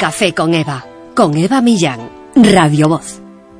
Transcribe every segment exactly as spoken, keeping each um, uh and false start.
Café con Eva, con Eva Millán, Radio Voz.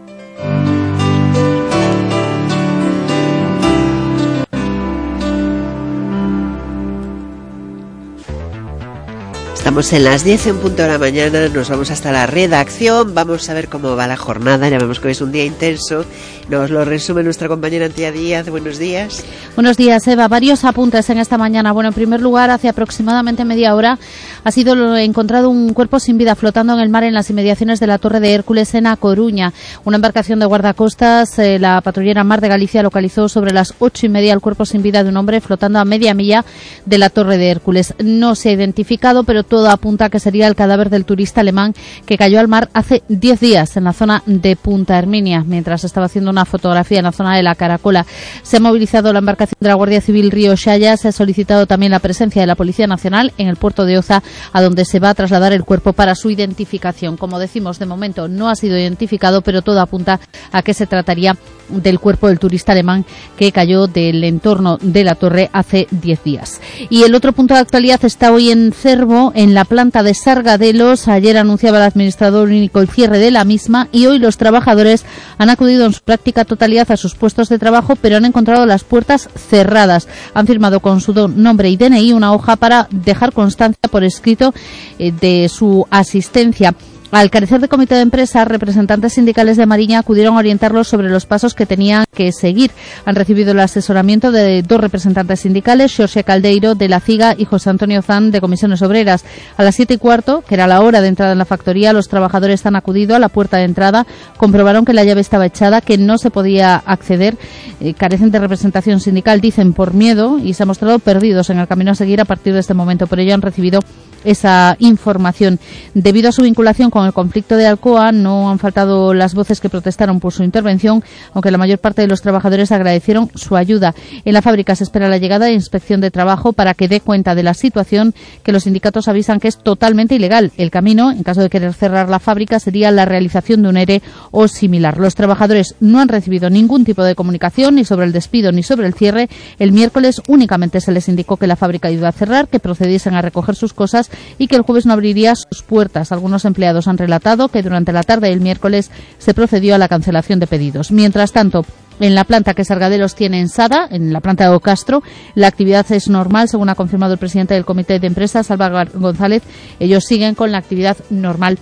Estamos en las diez en punto de la mañana, nos vamos hasta la redacción, vamos a ver cómo va la jornada, ya vemos que hoy es un día intenso, nos lo resume nuestra compañera Antía Díaz. Buenos días. Buenos días, Eva. Varios apuntes en esta mañana. Bueno, en primer lugar, hace aproximadamente media hora ha sido encontrado un cuerpo sin vida flotando en el mar en las inmediaciones de la Torre de Hércules en A Coruña. Una embarcación de guardacostas, eh, la patrullera Mar de Galicia, localizó sobre las ocho y media el cuerpo sin vida de un hombre flotando a media milla de la Torre de Hércules. No se ha identificado, pero todo apunta a que sería el cadáver del turista alemán que cayó al mar hace diez días en la zona de Punta Herminia, mientras estaba haciendo una fotografía en la zona de la Caracola. Se ha movilizado la embarcación de la Guardia Civil Río Xaya, se ha solicitado también la presencia de la Policía Nacional en el puerto de Oza, a donde se va a trasladar el cuerpo para su identificación. Como decimos, de momento no ha sido identificado, pero todo apunta a que se trataría del cuerpo del turista alemán que cayó del entorno de la torre hace diez días. Y el otro punto de actualidad está hoy en Cervo, en la planta de Sargadelos. Ayer anunciaba el administrador único el cierre de la misma y hoy los trabajadores han acudido en su práctica totalidad a sus puestos de trabajo, pero han encontrado las puertas cerradas. Han firmado con su nombre y D N I una hoja para dejar constancia por escrito eh, de su asistencia. Al carecer de comité de empresa, representantes sindicales de Mariña acudieron a orientarlos sobre los pasos que tenían que seguir. Han recibido el asesoramiento de dos representantes sindicales, Xorxe Caldeiro de la CIGA y José Antonio Zan de Comisiones Obreras. A las siete y cuarto, que era la hora de entrada en la factoría, los trabajadores han acudido a la puerta de entrada, comprobaron que la llave estaba echada, que no se podía acceder, eh, carecen de representación sindical, dicen por miedo, y se han mostrado perdidos en el camino a seguir a partir de este momento. Por ello han recibido esa información. Debido a su vinculación con el conflicto de Alcoa, no han faltado las voces que protestaron por su intervención, aunque la mayor parte de los trabajadores agradecieron su ayuda. En la fábrica se espera la llegada de Inspección de Trabajo para que dé cuenta de la situación, que los sindicatos avisan que es totalmente ilegal. El camino, en caso de querer cerrar la fábrica, sería la realización de un ERE o similar. Los trabajadores no han recibido ningún tipo de comunicación ni sobre el despido ni sobre el cierre. El miércoles únicamente se les indicó que la fábrica iba a cerrar, que procediesen a recoger sus cosas y que el jueves no abriría sus puertas. Algunos empleados han relatado que durante la tarde del miércoles se procedió a la cancelación de pedidos. Mientras tanto, en la planta que Sargadelos tiene en Sada, en la planta de Ocastro, la actividad es normal, según ha confirmado el presidente del comité de empresa, Salva González. Ellos siguen con la actividad normal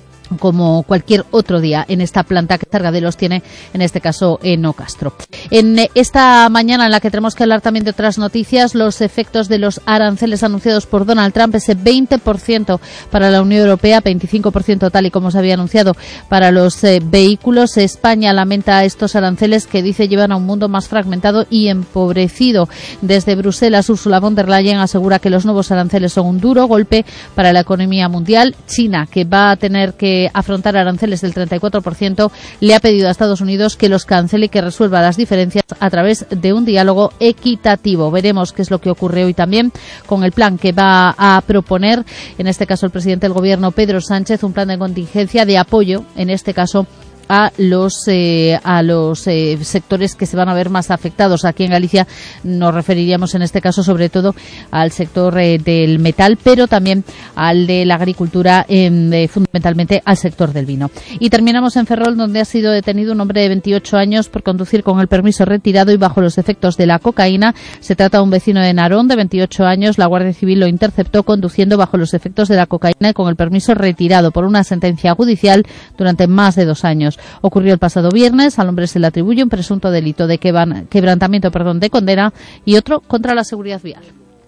como cualquier otro día en esta planta que Sargadelos tiene, en este caso en Ocastro. En esta mañana, en la que tenemos que hablar también de otras noticias, los efectos de los aranceles anunciados por Donald Trump, ese veinte por ciento para la Unión Europea, veinticinco por ciento tal y como se había anunciado para los eh, vehículos. España lamenta estos aranceles que dice llevan a un mundo más fragmentado y empobrecido. Desde Bruselas, Ursula von der Leyen asegura que los nuevos aranceles son un duro golpe para la economía mundial. China, que va a tener que afrontar aranceles del treinta y cuatro por ciento, le ha pedido a Estados Unidos que los cancele y que resuelva las diferencias a través de un diálogo equitativo. Veremos qué es lo que ocurre hoy también con el plan que va a proponer, en este caso el presidente del Gobierno, Pedro Sánchez, un plan de contingencia de apoyo, en este caso a los eh, a los eh, sectores que se van a ver más afectados. Aquí en Galicia nos referiríamos en este caso sobre todo al sector eh, del metal, pero también al de la agricultura, eh, fundamentalmente al sector del vino. Y terminamos en Ferrol, donde ha sido detenido un hombre de veintiocho años por conducir con el permiso retirado y bajo los efectos de la cocaína. Se trata de un vecino de Narón de veintiocho años. La Guardia Civil lo interceptó conduciendo bajo los efectos de la cocaína y con el permiso retirado por una sentencia judicial durante más de dos años. Ocurrió el pasado viernes. Al hombre se le atribuye un presunto delito de quebrantamiento perdón, de condena y otro contra la seguridad vial.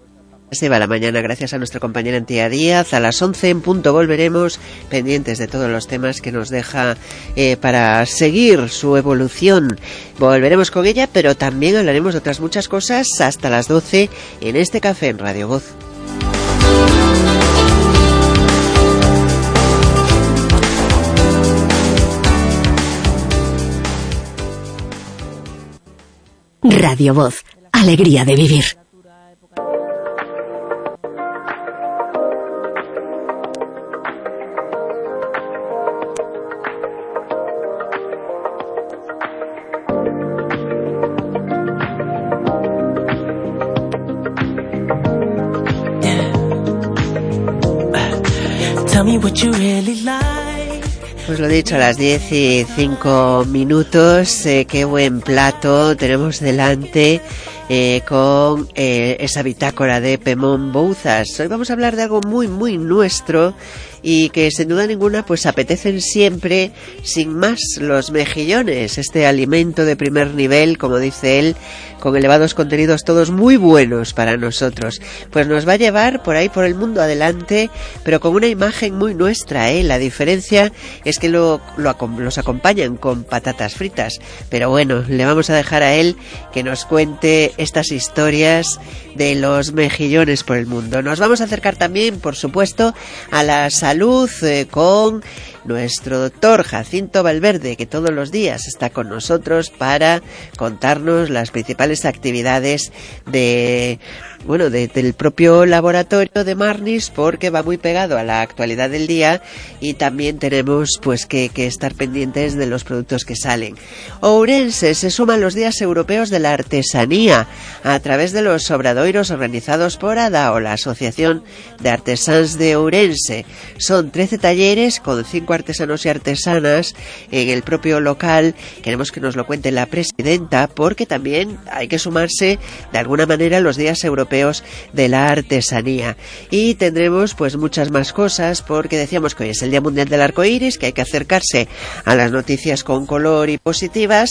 Se va la mañana gracias a nuestra compañera Antía Díaz. A las once en punto volveremos, pendientes de todos los temas que nos deja eh, para seguir su evolución. Volveremos con ella, pero también hablaremos de otras muchas cosas hasta las doce en este café en Radio Voz. Radio Voz, alegría de vivir. Tell me what you really like. Pues lo dicho, a las diez y cinco minutos, eh, qué buen plato tenemos delante eh, con eh, esa bitácora de Pemón Bouzas. Hoy vamos a hablar de algo muy, muy nuestro y que sin duda ninguna pues apetecen siempre, sin más, los mejillones, este alimento de primer nivel, como dice él, con elevados contenidos todos muy buenos para nosotros. Pues nos va a llevar por ahí por el mundo adelante, pero con una imagen muy nuestra, ¿eh? La diferencia es que lo, lo los acompañan con patatas fritas, pero bueno, le vamos a dejar a él que nos cuente estas historias de los mejillones por el mundo. Nos vamos a acercar también, por supuesto, a la salud eh, con nuestro doctor Jacinto Valverde, que todos los días está con nosotros para contarnos las principales actividades de, bueno, de, del propio laboratorio de Marnis, porque va muy pegado a la actualidad del día y también tenemos pues que, que estar pendientes de los productos que salen. Ourense se suma a los días europeos de la artesanía a través de los obradoiros organizados por A D A O, la Asociación de Artesans de Ourense. Son trece talleres con cinco artesanos y artesanas en el propio local. Queremos que nos lo cuente la presidenta, porque también hay que sumarse de alguna manera a los días europeos de la artesanía. Y tendremos pues muchas más cosas, porque decíamos que hoy es el Día Mundial del Arco Iris, que hay que acercarse a las noticias con color y positivas,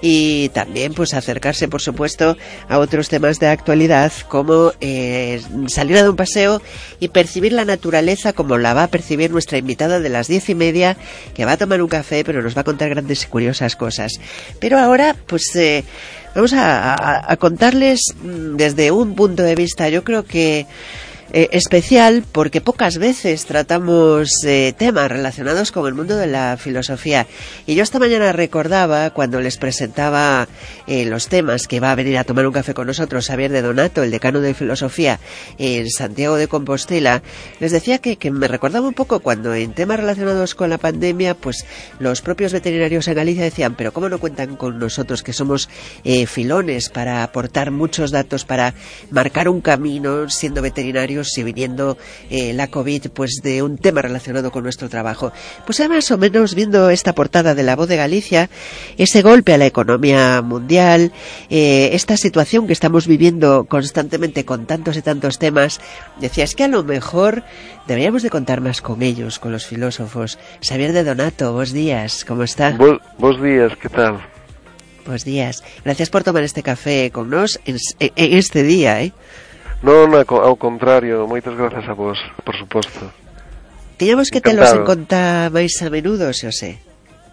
y también pues acercarse por supuesto a otros temas de actualidad, como eh, salir a dar un paseo y percibir la naturaleza como la va a percibir nuestra invitada de las diez y media, que va a tomar un café pero nos va a contar grandes y curiosas cosas. Pero ahora pues eh, vamos a, a, a contarles desde un punto de vista, yo creo que Eh, especial, porque pocas veces tratamos eh, temas relacionados con el mundo de la filosofía. Y yo esta mañana recordaba, cuando les presentaba eh, los temas que va a venir a tomar un café con nosotros Xavier de Donato, el decano de filosofía en Santiago de Compostela, les decía que, que me recordaba un poco cuando en temas relacionados con la pandemia, pues los propios veterinarios en Galicia decían, pero ¿cómo no cuentan con nosotros, que somos eh, filones para aportar muchos datos, para marcar un camino siendo veterinarios, y viniendo eh, la COVID pues de un tema relacionado con nuestro trabajo? Pues más o menos viendo esta portada de La Voz de Galicia, ese golpe a la economía mundial, eh, esta situación que estamos viviendo constantemente con tantos y tantos temas, decía, es que a lo mejor deberíamos de contar más con ellos, con los filósofos. Xavier de Donato, buenos días, ¿cómo está? Bos, bos días, ¿qué tal? Buenos días, gracias por tomar este café con nos en, en este día, ¿eh? Non, ao contrario, moitas grazas a vos, por suposto. Tiñamos que telos en conta máis a menudo, se o sé.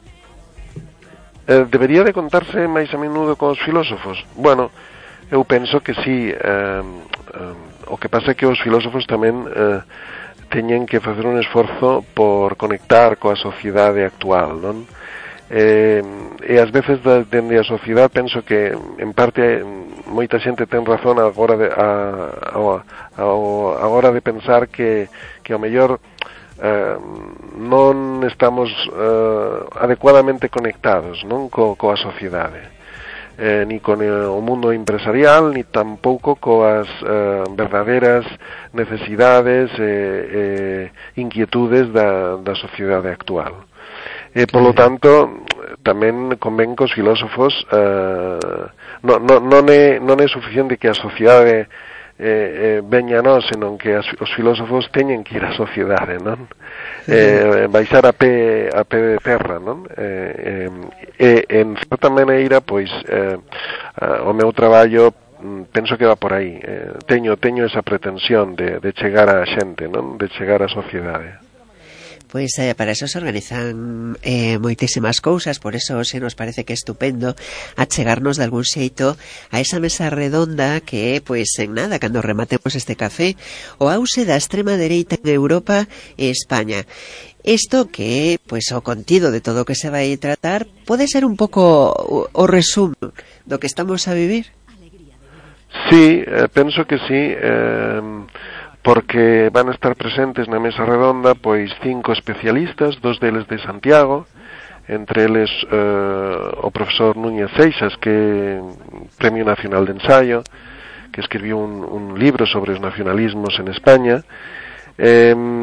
Eh, debería de contarse máis a menudo con os filósofos? Bueno, eu penso que sí. Eh, eh, o que pasa é que os filósofos tamén eh, teñen que facer un esforzo por conectar coa sociedade actual, non? Eh, e ás veces da, dende a sociedade penso que en parte moita xente ten razón agora de, a, a, a, a hora de pensar que, que ao mellor eh, non estamos eh, adecuadamente conectados, non, co, coa sociedade, eh, ni con o mundo empresarial, ni tampouco coas eh, verdadeiras necesidades e eh, eh, inquietudes da, da sociedade actual. E, polo tanto, tamén convén que os filósofos eh, non, non, non, é, non é suficiente que a sociedade eh, eh, veña a nós, senón que as, os filósofos teñen que ir á sociedade, non? Eh, baixar a pé, a pé de terra, non? Eh, eh, e, en certa maneira, pois, eh, o meu traballo penso que va por aí. Eh, teño, teño esa pretensión de, de chegar á xente, non? De chegar á sociedade. Pois eh, para eso se organizan eh, moitísimas cousas, por eso se nos parece que é estupendo achegarnos de algún xeito a esa mesa redonda que, pois en nada, cando rematemos este café, o auxe da extrema dereita en Europa e España. Isto que, pois, o contido de todo o que se vai tratar pode ser un pouco o, o resumo do que estamos a vivir? Sí, eh, penso que sí, eh... porque van a estar presentes na mesa redonda pois cinco especialistas, dos deles de Santiago, entre eles eh, o profesor Núñez Seixas, que é Premio Nacional de Ensayo, que escribiu un, un libro sobre os nacionalismos en España, eh,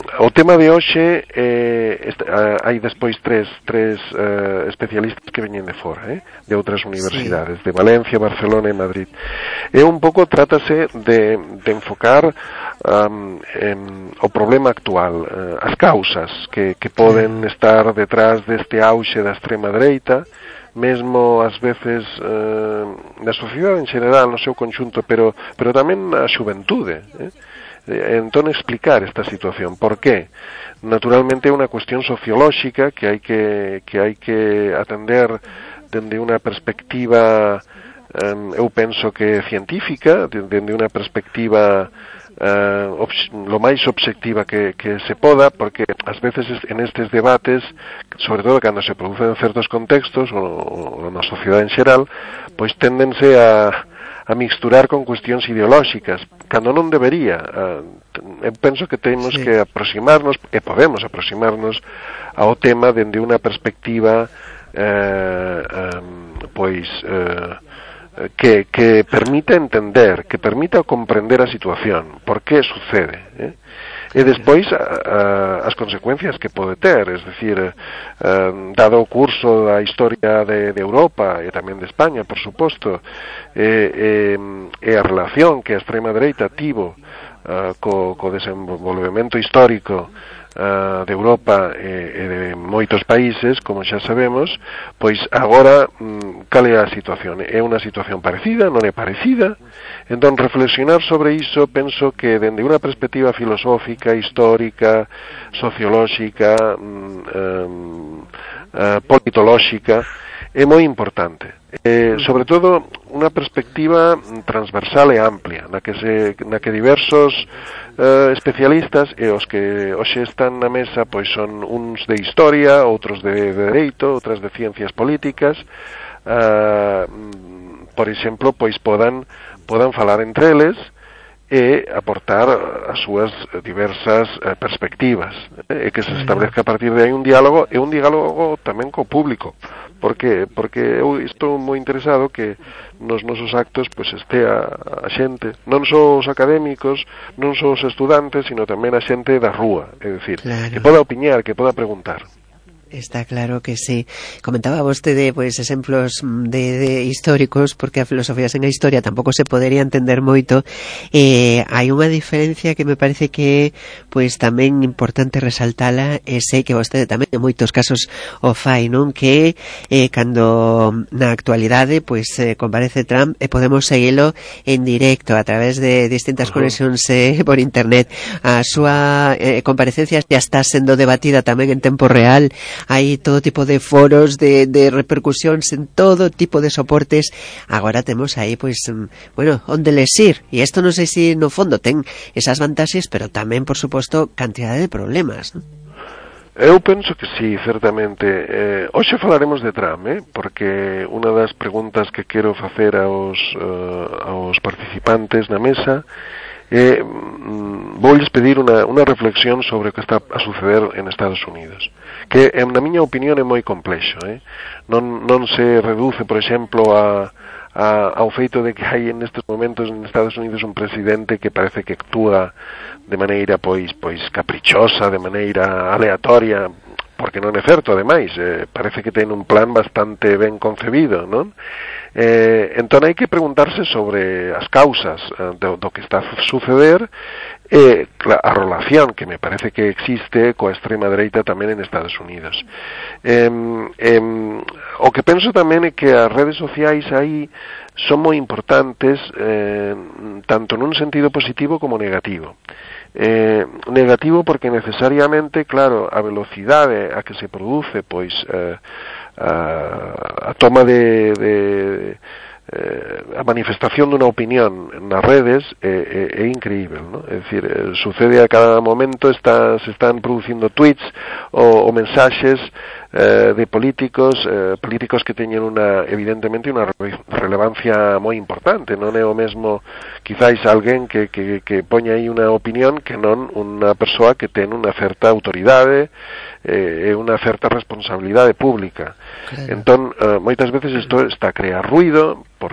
o tema de hoxe eh, este, uh, hai despois tres tres uh, especialistas que veñen de fora, eh, de outras universidades, sí. de Valencia, Barcelona e Madrid. E un pouco trátase de, de enfocar um, en, o problema actual, uh, as causas que, que poden estar detrás deste auxe da extrema dereita, mesmo ás veces uh, na sociedade en general, no seu conxunto, pero, pero tamén a xuventude, eh? Entón explicar esta situación. ¿Por qué? Naturalmente é unha cuestión sociolóxica que hai que, que hai que atender dende unha perspectiva, um, eu penso que científica, dende unha perspectiva uh, lo máis obxectiva que, que se poda, porque ás veces en estes debates, sobre todo cando se producen en certos contextos ou, ou na sociedade en xeral, pois tendense a a mixturar con cuestións ideolóxicas, cando non debería. Eu penso que temos sí. que aproximarnos, e podemos aproximarnos ao tema dende unha perspectiva eh, um, pois eh, que, que permita entender, que permita comprender a situación, por que sucede, eh? E despois a, a, as consecuencias que pode ter, es decir, eh, dado o curso da historia de, de Europa e tamén de España, por suposto, e, e, e a relación que a extrema dereita tivo uh, co, co desenvolvemento histórico uh, de Europa e, e de moitos países, como xa sabemos, pois agora um, cal é a situación? É unha situación parecida, non é parecida? Entón, reflexionar sobre iso, penso que dende unha perspectiva filosófica, histórica, sociolóxica, um, uh, politolóxica, é moi importante. Eh, sobre todo, unha perspectiva transversal e amplia, na que, se, na que diversos uh, especialistas, e os que hoxe están na mesa, pois son uns de historia, outros de, de dereito, outras de ciencias políticas, uh, por exemplo, pois podan podan falar entre eles e aportar as súas diversas eh, perspectivas, eh, e que se establezca a partir de aí un diálogo, e un diálogo tamén co público. Por que? Porque eu estou moi interesado que nos nosos actos pois estea a xente, non só os académicos, non só os estudantes, sino tamén a xente da rúa, é dicir, claro. que poda opiñar, que poda preguntar. Está claro que sí. Comentaba vostede pois exemplos de, de históricos, porque a filosofía sen a historia tampouco se podería entender moito. Eh, hai unha diferencia que me parece que pois tamén importante resaltala, e sei que vostede tamén en moitos casos o fai, non? Que eh, cando na actualidade pois eh, comparece Trump e podemos seguilo en directo a través de distintas uh-huh. conexións eh, por internet. A súa eh, comparecencia xa está sendo debatida tamén en tempo real. Hai todo tipo de foros de, de repercusións en todo tipo de soportes. Agora temos aí, pois, bueno, onde les ir. E isto non sei se no fondo ten esas vantaxes, pero tamén, por suposto, cantidade de problemas, non? Eu penso que sí, certamente. Eh, hoxe falaremos de Trump, eh, porque unha das preguntas que quero facer aos, uh, aos participantes na mesa é, mm, voulles pedir unha, unha reflexión sobre o que está a suceder en Estados Unidos, que na miña opinión é moi complexo, eh? non, non se reduce, por exemplo, a, a, ao feito de que hai en estes momentos en Estados Unidos un presidente que parece que actúa de maneira pois pois caprichosa, de maneira aleatoria, porque non é certo, ademais, eh, parece que ten un plan bastante ben concebido, non? Eh, entón hai que preguntarse sobre as causas eh, do, do que está a suceder e eh, a relación que me parece que existe coa extrema dereita tamén en Estados Unidos. Eh, eh, o que penso tamén é que as redes sociais aí son moi importantes eh, tanto nun sentido positivo como negativo. Eh, negativo porque necesariamente, claro, a velocidade a que se produce pois eh, a, a toma de, de eh, a manifestación dunha opinión nas redes é, é, é increíble, ¿no? É dicir, sucede a cada momento, está, se están producindo tweets ou, ou mensaxes eh, de políticos eh, políticos que teñen unha, evidentemente, unha relevancia moi importante. Non é o mesmo quizáis alguén que, que, que poña aí unha opinión que non unha persoa que ten unha certa autoridade e eh, unha certa responsabilidade pública. Claro. Entón, eh, moitas veces isto está a crear ruido porque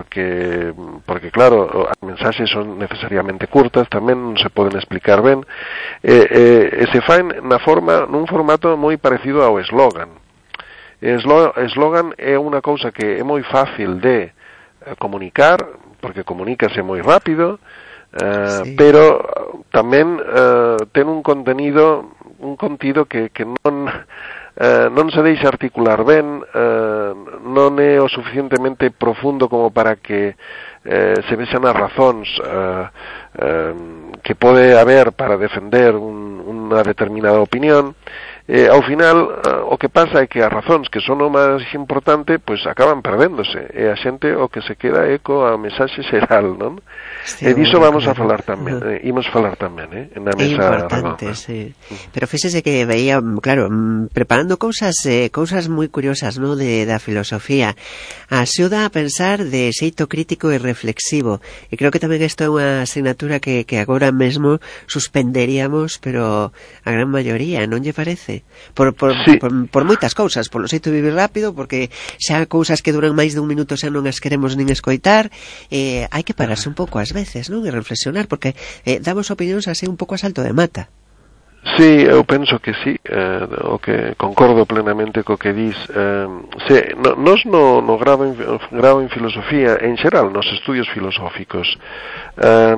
eh, porque claro, as mensaxes son necesariamente curtas, tamén non se poden explicar ben, eh, eh, e se faen na forma, nun formato moi parecido ao eslogan. Eslogan é unha cousa que é moi fácil de eh, comunicar, porque comunícase moi rápido, eh, sí. pero tamén eh, ten un contenido, un contido que, que non... Uh, non se deixa articular ben, uh, non é o suficientemente profundo como para que uh, se vexan as razóns uh, uh, que pode haber para defender un, unha determinada opinión. Eh, ao final, uh, o que pasa é que as razóns que son o máis importante, pois acaban perdéndose, e a xente o que se queda é coa mensaxe xeral, non? Sí, e diso vamos claro. a falar tamén, eh, imos falar tamén, eh, na mesa importante, redonda. Sí. Pero fíxese que veía, claro, preparando cousas eh, cousas moi curiosas, no, de da filosofía. Axuda a pensar de xeito crítico e reflexivo. E creo que tamén isto é unha asignatura que, que agora mesmo suspenderíamos, pero a gran maioría, non lle parece? Por, por, sí. por, por moitas cousas, polo xeito de vivir rápido, porque xa cousas que duran máis de un minuto xa non as queremos nin escoitar, eh, hai que pararse un pouco ás veces, non? E reflexionar, porque eh, damos opinións así un pouco a salto de mata. Sí, eu penso que sí, eh, o que concordo plenamente co que dis. Eh, se, no, nos no, no grado, en, grado en filosofía, en xeral, nos estudios filosóficos, eh,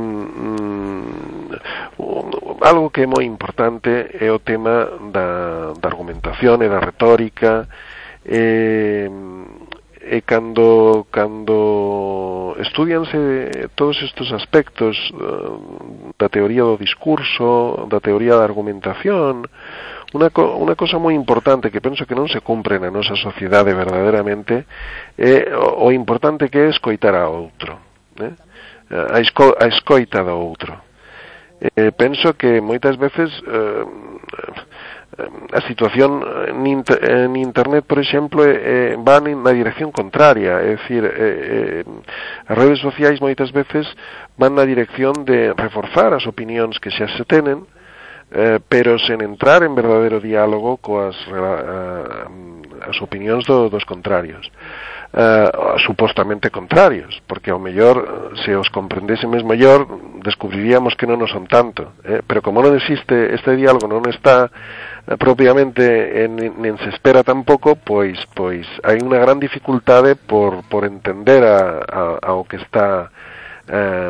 mm, algo que é moi importante é o tema da, da argumentación e da retórica, eh, e cando cando estudianse todos estes aspectos uh, da teoría do discurso, da teoría da argumentación, unha, co unha cosa moi importante que penso que non se cumpre na nosa sociedade verdadeiramente é o, o importante que é escoitar a outro, né? a, esco a escoita do outro. Eh, penso que moitas veces uh, a situación en, inter, en internet, por exemplo, eh, van na dirección contraria, é dicir, eh, eh, as redes sociais moitas veces van na dirección de reforzar as opinións que xa se tenen, eh, pero sen entrar en verdadeiro diálogo coas uh, as opinións do, dos contrarios. Uh, supostamente contrarios, porque ao mellor, se os comprendésemos mellor, descubriríamos que non o son tanto, eh? pero como non existe este diálogo, non está uh, propiamente, en, nen se espera tampouco, pois pois hai unha gran dificultade por, por entender a, a, ao que está uh,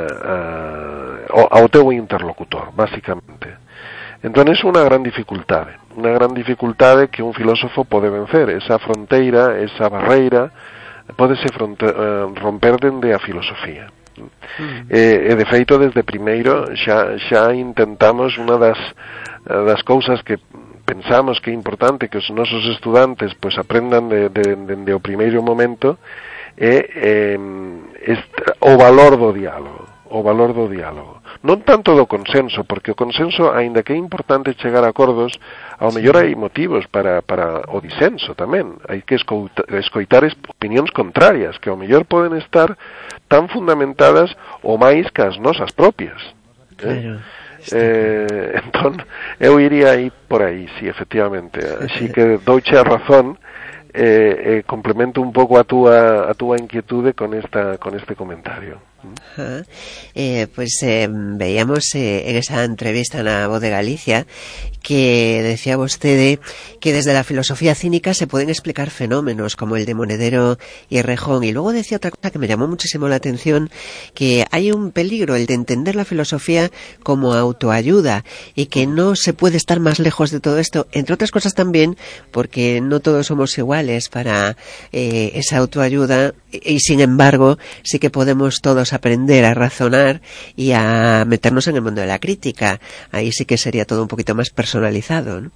uh, ao teu interlocutor, basicamente. Entón, é unha gran dificultade, unha gran dificultade que un filósofo pode vencer, esa fronteira, esa barreira, pódese uh, romper dende a filosofía. Mm. E, e de feito, desde primeiro xa, xa intentamos unha das, das cousas que pensamos que é importante que os nosos estudantes pois aprendan de, de, de, de o primeiro momento é eh, este, o valor do diálogo, o valor do diálogo. Non tanto do consenso, porque o consenso, aínda que é importante chegar a acordos, ao mellor hai motivos para, para o disenso tamén. Hai que escoitar, escoitar opinións contrarias, que ao mellor poden estar tan fundamentadas ou máis que as nosas propias. Claro. Eh? Eh, entón, eu iría aí por aí, sí, efectivamente. Así que douche a razón, eh, eh, complemento un pouco a túa, a túa inquietude con, esta, con este comentario. Uh-huh. eh, pues eh, veíamos eh, en esa entrevista na Voz de Galicia que decía vostede que desde la filosofía cínica se pueden explicar fenómenos como el de Monedero y Rejón, y luego decía otra cosa que me llamó muchísimo la atención, que hay un peligro, el de entender la filosofía como autoayuda, y que no se puede estar más lejos de todo esto, entre otras cosas también porque no todos somos iguales para eh, esa autoayuda, y sin embargo sí que podemos todos aprender a razonar y a meternos en el mundo de la crítica. Ahí sí que sería todo un poquito más personalizado, ¿no?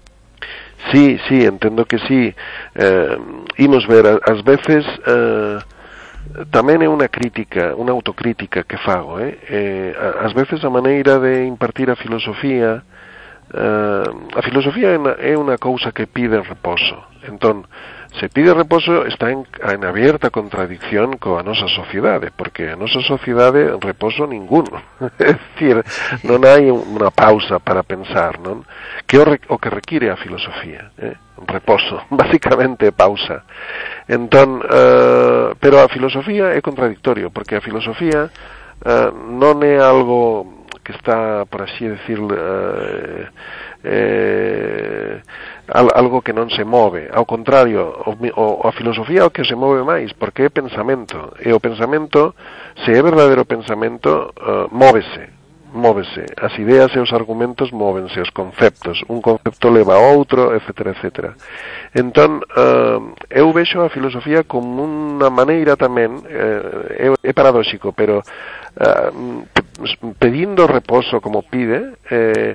Sí, sí, entendo que sí. Eh, imos ver, ás veces eh, tamén é unha crítica, unha autocrítica que fago, eh? Eh, ás veces a maneira de impartir a filosofía, eh, a filosofía é unha cousa que pide reposo. Entón, se pide reposo está en, en abierta contradicción coa nosa sociedade, porque a nosa sociedade reposo ninguno. É dicir, non hai unha pausa para pensar, non? Que o, o que require a filosofía, eh? Reposo, basicamente pausa. Entón, eh, pero a filosofía é contradictorio, porque a filosofía eh, non é algo que está, por así decir, eh, eh, algo que non se move. Ao contrario, o, o, a filosofía é o que se move máis, porque é pensamento, e o pensamento, se é verdadeiro pensamento, uh, móvese, móvese, as ideas e os argumentos móvense, os conceptos, un concepto leva a outro, etcétera, etcétera. Entón, uh, eu vexo a filosofía como unha maneira tamén, uh, é, é paradóxico, pero uh, pedindo reposo como pide, eh,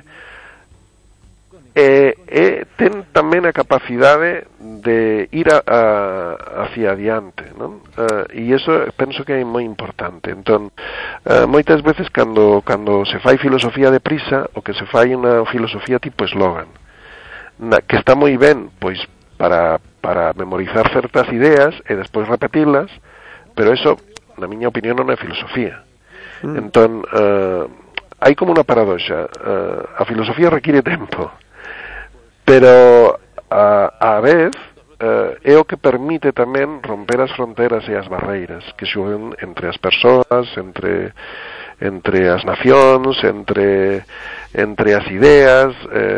E, e ten tamén a capacidade de ir a, a, hacia adiante, non? Uh, e iso penso que é moi importante. Entón, uh, moitas veces cando, cando se fai filosofía de prisa, o que se fai unha filosofía tipo eslogan, na, que está moi ben, pois, para, para memorizar certas ideas e despois repetilas, pero eso, na miña opinión, non é filosofía. Mm. Entón, uh, hai como unha paradoxa. Uh, a filosofía require tempo, pero a, a vez eh, é o que permite tamén romper as fronteras e as barreiras que xoguen entre as persoas, entre entre as nacións, entre entre as ideas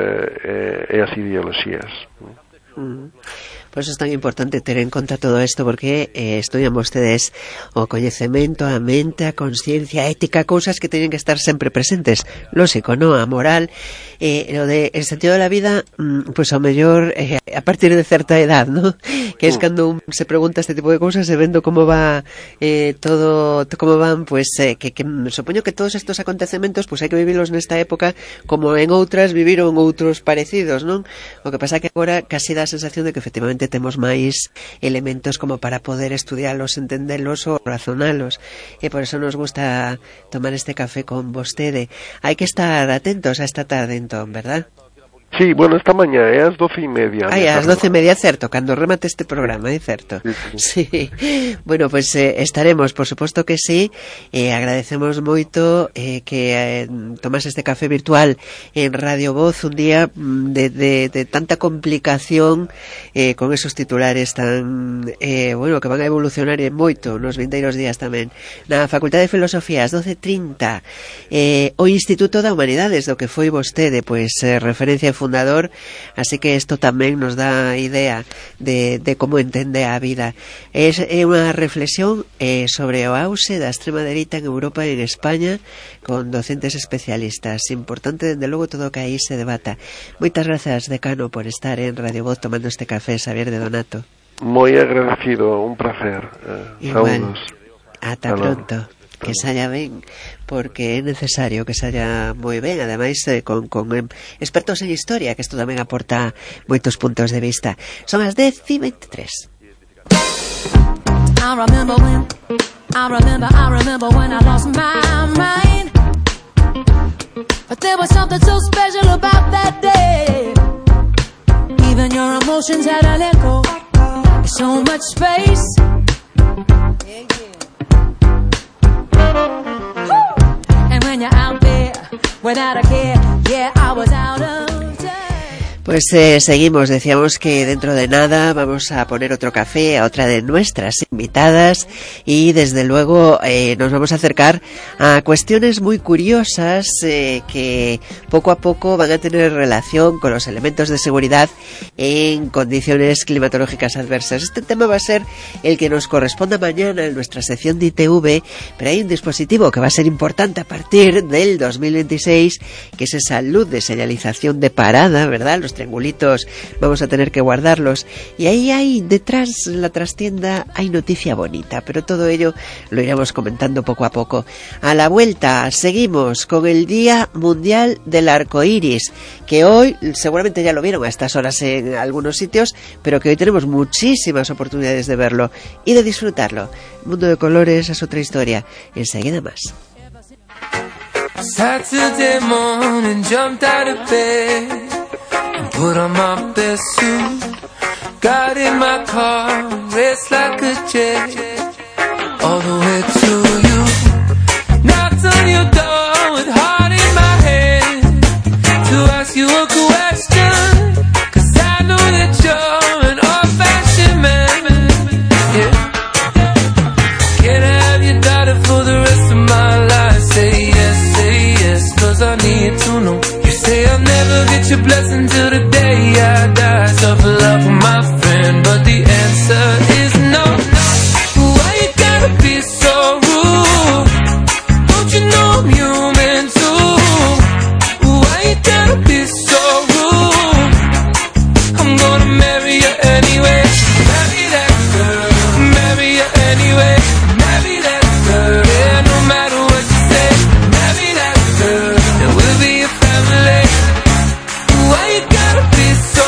eh, e, e as ideoloxías. Mm. Por eso é tan importante ter en conta todo isto, porque eh, estudian vostedes o coñecemento, a mente, a consciencia, a ética, cousas que teñen que estar sempre presentes. Lógico, no? A moral, eh, lo de el sentido de la vida, mm, pues ao mellor eh, a partir de certa edad, ¿no? Que es cando un se pregunta este tipo de cousas e vendo como va eh, todo, como van, pues eh, que, que supoño que todos estos acontecementos pues hai que vivirlos nesta época como en outras viviron outros parecidos, non? O que pasa que agora casi dá a sensación de que efectivamente temos máis elementos como para poder estudiarlos, entenderlos ou razonalos, e por eso nos gusta tomar este café con vostede. Hai que estar atentos a esta tarde entón, verdad? Sí, bueno, esta mañá é as doce e media. Ai, ás doce e media, certo, cando remate este programa, é certo. Sí, sí. Sí. Bueno, pues eh, estaremos, por suposto que sí. Eh, agradecemos moito eh, que eh, tomas este café virtual en Radio Voz un día de, de, de tanta complicación eh, con esos titulares tan, eh, bueno, que van a evolucionar en moito nos vindeiros días tamén. Na Facultade de Filosofía, ás doce e trinta, eh, o Instituto da Humanidades, do que foi vostede, pues, eh, referencia fundador, así que isto tamén nos dá idea de, de como entende a vida. É, é unha reflexión eh, sobre o auxe da extrema dereita en Europa e en España con docentes especialistas. Importante, dende logo, todo o que aí se debata. Moitas grazas, decano, por estar en Radio Voz tomando este café. Xavier de Donato. Moi agradecido, un placer. Eh, Igual. Saúdos. Ata pronto. Que saia ben, porque é necesario que saia moi ben, ademais eh, con, con eh, expertos en historia, que isto tamén aporta moitos puntos de vista. Son as dez e veintitrés. I remember when I remember I remember when I lost my mind, but there was something so special about that day. Even your emotions had an echo, so much space. Yeah, yeah. And when you're out there without a care, yeah, I was out of time. Pues eh, seguimos, decíamos que dentro de nada vamos a poner otro café a otra de nuestras invitadas y desde luego eh, nos vamos a acercar a cuestiones muy curiosas eh, que poco a poco van a tener relación con los elementos de seguridad en condiciones climatológicas adversas. Este tema va a ser el que nos corresponda mañana en nuestra sección de I T V, pero hay un dispositivo que va a ser importante a partir del dos mil veintiséis, que es esa luz de señalización de parada, ¿verdad? Los triangulitos vamos a tener que guardarlos, y ahí hay detrás la trastienda hay noticia bonita, pero todo ello lo iremos comentando poco a poco. A la vuelta seguimos con el Día Mundial del Arco Iris, que hoy seguramente ya lo vieron a estas horas en algunos sitios, pero que hoy tenemos muchísimas oportunidades de verlo y de disfrutarlo. Mundo de colores es otra historia, enseguida más. Saturday morning, jumped out of bed and put on my best suit. Got in my car, raced like a jet, all the way to you. Knocked on your door with heart in my hand to ask you a question, 'cause I know that you're an old-fashioned man. Yeah. Can I have your daughter for the rest of my life? Say yes, say yes, 'cause I need to know. You say I'll never get your blessing till the day I die. Suffer love for my friend, but the answer is no. Why you gotta be so rude? Don't you know I'm human too? Why you gotta be so rude? I'm gonna marry you anyway. Marry that girl, marry you anyway. Marry that girl, yeah, no matter what you say. Marry that girl, and we'll be a family. Why you gotta be so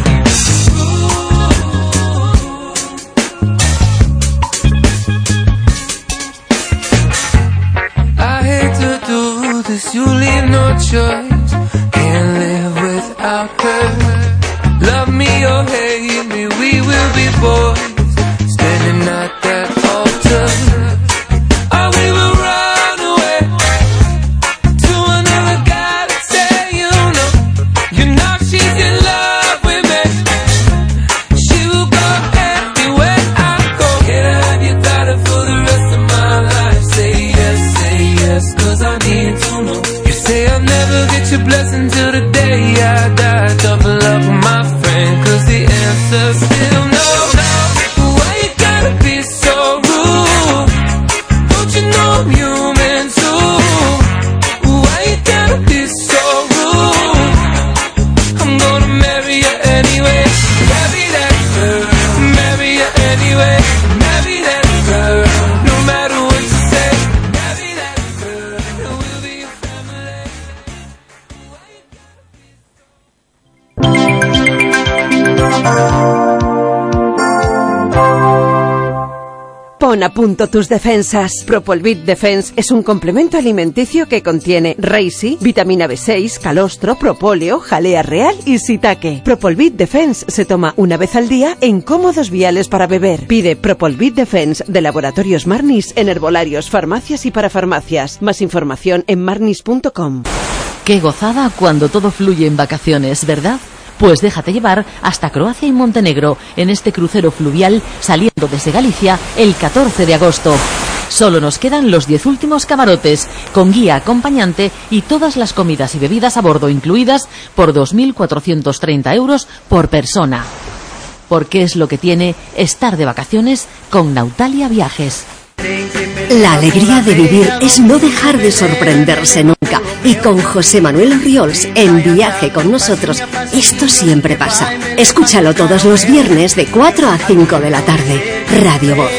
you leave no choice, can't live without her. Love me or hate me, we will be boys, standing at that altar. Or we will run away to another guy that say you know, you know she's in love with me. She will go anywhere I go. Can I have your daughter for the rest of my life? Say yes, say yes, 'cause I need to know. Say I'll never get your blessing till the day I die. Double love with my friend, 'cause the answer's still no. Why you gotta be so rude? Don't you know I'm human too? Why you gotta be so rude? I'm gonna marry you anyway. Marry that girl, marry you anyway. Marry that girl, no matter what you say. Marry that girl, and we'll be a family. Pon a punto tus defensas. Propolvit Defense es un complemento alimenticio que contiene Reishi, vitamina B seis, calostro, propóleo, jalea real y shiitake. Propolvit Defense se toma una vez al día en cómodos viales para beber. Pide Propolvit Defense de Laboratorios Marnis en herbolarios, farmacias y parafarmacias. Más información en marnis punto com. Qué gozada cuando todo fluye en vacaciones, ¿verdad? Pues déjate llevar hasta Croacia y Montenegro en este crucero fluvial saliendo desde Galicia el catorce de agosto. Solo nos quedan los diez últimos camarotes, con guía acompañante y todas las comidas y bebidas a bordo incluidas por dos mil cuatrocientos treinta euros por persona. Porque es lo que tiene estar de vacaciones con Nautalia Viajes. La alegría de vivir es no dejar de sorprenderse nunca. Y con José Manuel Orriols en Viaje con nosotros, esto siempre pasa. Escúchalo todos los viernes de cuatro a cinco de la tarde. Radio Voz.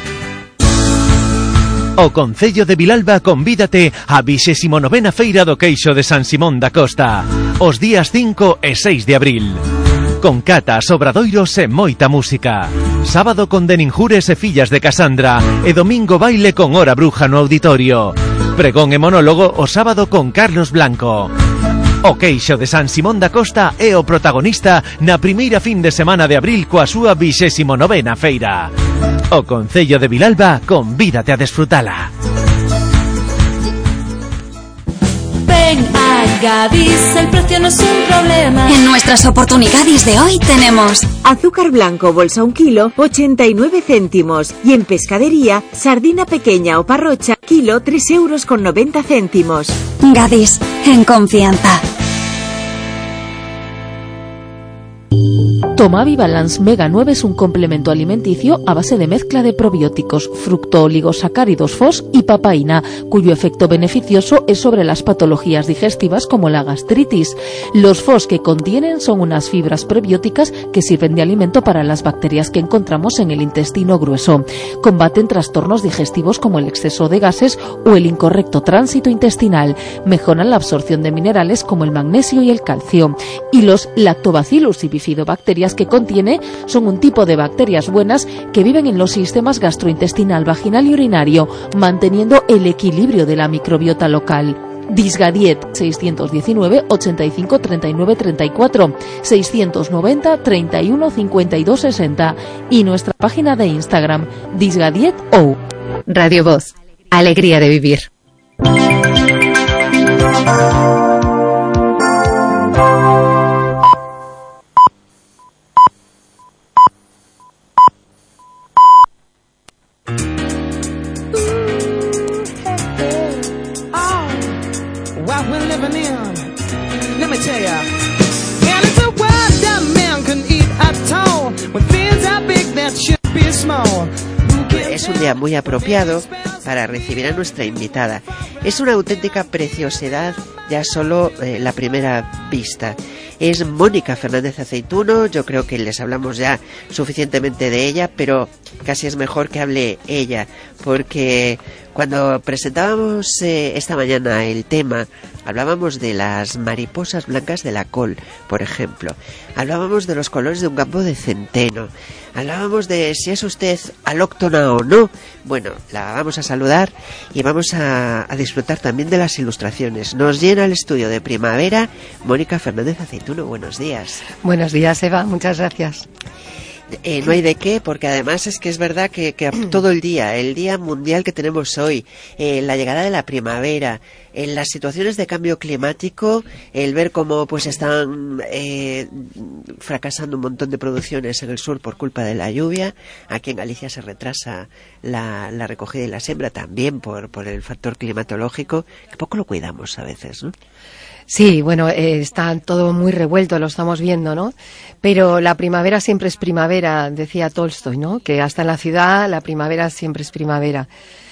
O Concello de Vilalba convídate a vixésima novena Feira do Queixo de San Simón da Costa, os días cinco e seis de abril. Con catas, obradoiros e moita música. Sábado con Deninjures e Fillas de Casandra e domingo baile con Hora Bruja no auditorio. Pregón e monólogo o sábado con Carlos Blanco. O Queixo de San Simón da Costa é o protagonista na primeira fin de semana de abril coa súa vixésima novena feira. O Concello de Vilalba convídate a desfrutala. Ven a Gadis, el precio no es un problema. En nuestras oportunidades de hoy tenemos azúcar blanco bolsa un kilo, ochenta y nueve céntimos. Y en pescadería, sardina pequeña o parrocha, kilo, tres euros con noventa céntimos. Gadis, en confianza. Tomavi Balance Mega nueve es un complemento alimenticio a base de mezcla de probióticos, fructooligosacáridos F O S y papaína, cuyo efecto beneficioso es sobre las patologías digestivas como la gastritis. Los F O S que contienen son unas fibras prebióticas que sirven de alimento para las bacterias que encontramos en el intestino grueso. Combaten trastornos digestivos como el exceso de gases o el incorrecto tránsito intestinal. Mejoran la absorción de minerales como el magnesio y el calcio. Y los Lactobacillus y bifidobacterias que contiene son un tipo de bacterias buenas que viven en los sistemas gastrointestinal, vaginal y urinario, manteniendo el equilibrio de la microbiota local. Disgadiet seiscientos diecinueve ochenta y cinco treinta y nueve treinta y cuatro, seiscientos noventa treinta y uno cincuenta y dos sesenta y nuestra página de Instagram Disgadiet O. Radio Voz, alegría de vivir. Es un día muy apropiado para recibir a nuestra invitada. Es una auténtica preciosidad ya solo eh, la primera vista. Es Mónica Fernández Aceituno. Yo creo que les hablamos ya suficientemente de ella, pero casi es mejor que hable ella, porque cuando presentábamos eh, esta mañana el tema, hablábamos de las mariposas blancas de la col, por ejemplo. Hablábamos de los colores de un campo de centeno. Hablábamos de si es usted alóctona o no. Bueno, la vamos a saludar y vamos a, a disfrutar también de las ilustraciones. Nos llena el estudio de primavera Mónica Fernández Aceituno. Buenos días. Buenos días, Eva. Muchas gracias. Eh, no hay de qué, porque además es que es verdad que, que todo el día, el día mundial que tenemos hoy, eh, la llegada de la primavera, en las situaciones de cambio climático, el ver cómo pues están eh, fracasando un montón de producciones en el sur por culpa de la lluvia. Aquí en Galicia se retrasa la, la recogida y la siembra también por, por el factor climatológico, que poco lo cuidamos a veces, ¿no? Sí, bueno, eh, está todo muy revuelto, lo estamos viendo, ¿no? Pero la primavera siempre es primavera, decía Tolstoy, ¿no? Que hasta en la ciudad la primavera siempre es primavera.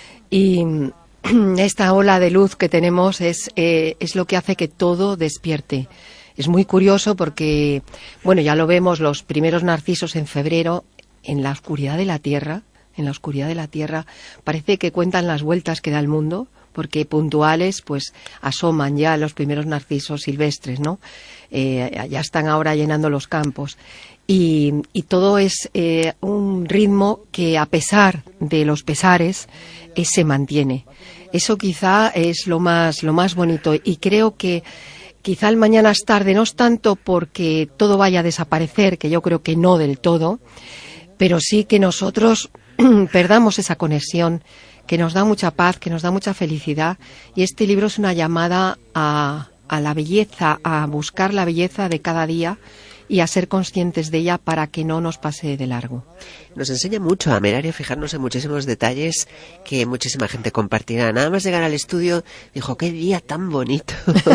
Y esta ola de luz que tenemos es, eh, es lo que hace que todo despierte. Es muy curioso porque, bueno, ya lo vemos, los primeros narcisos en febrero, en la oscuridad de la tierra, en la oscuridad de la tierra, parece que cuentan las vueltas que da el mundo, porque puntuales pues asoman ya los primeros narcisos silvestres, ¿no? Eh, ya están ahora llenando los campos y, y todo es eh, un ritmo que a pesar de los pesares eh, se mantiene. Eso quizá es lo más lo más bonito y creo que quizá el mañana es tarde, no es tanto porque todo vaya a desaparecer, que yo creo que no del todo, pero sí que nosotros perdamos esa conexión que nos da mucha paz, que nos da mucha felicidad, y este libro es una llamada a, a la belleza, a buscar la belleza de cada día y a ser conscientes de ella para que no nos pase de largo. Nos enseña mucho a mirar y a fijarnos en muchísimos detalles que muchísima gente compartirá. Nada más llegar al estudio, dijo, qué día tan bonito.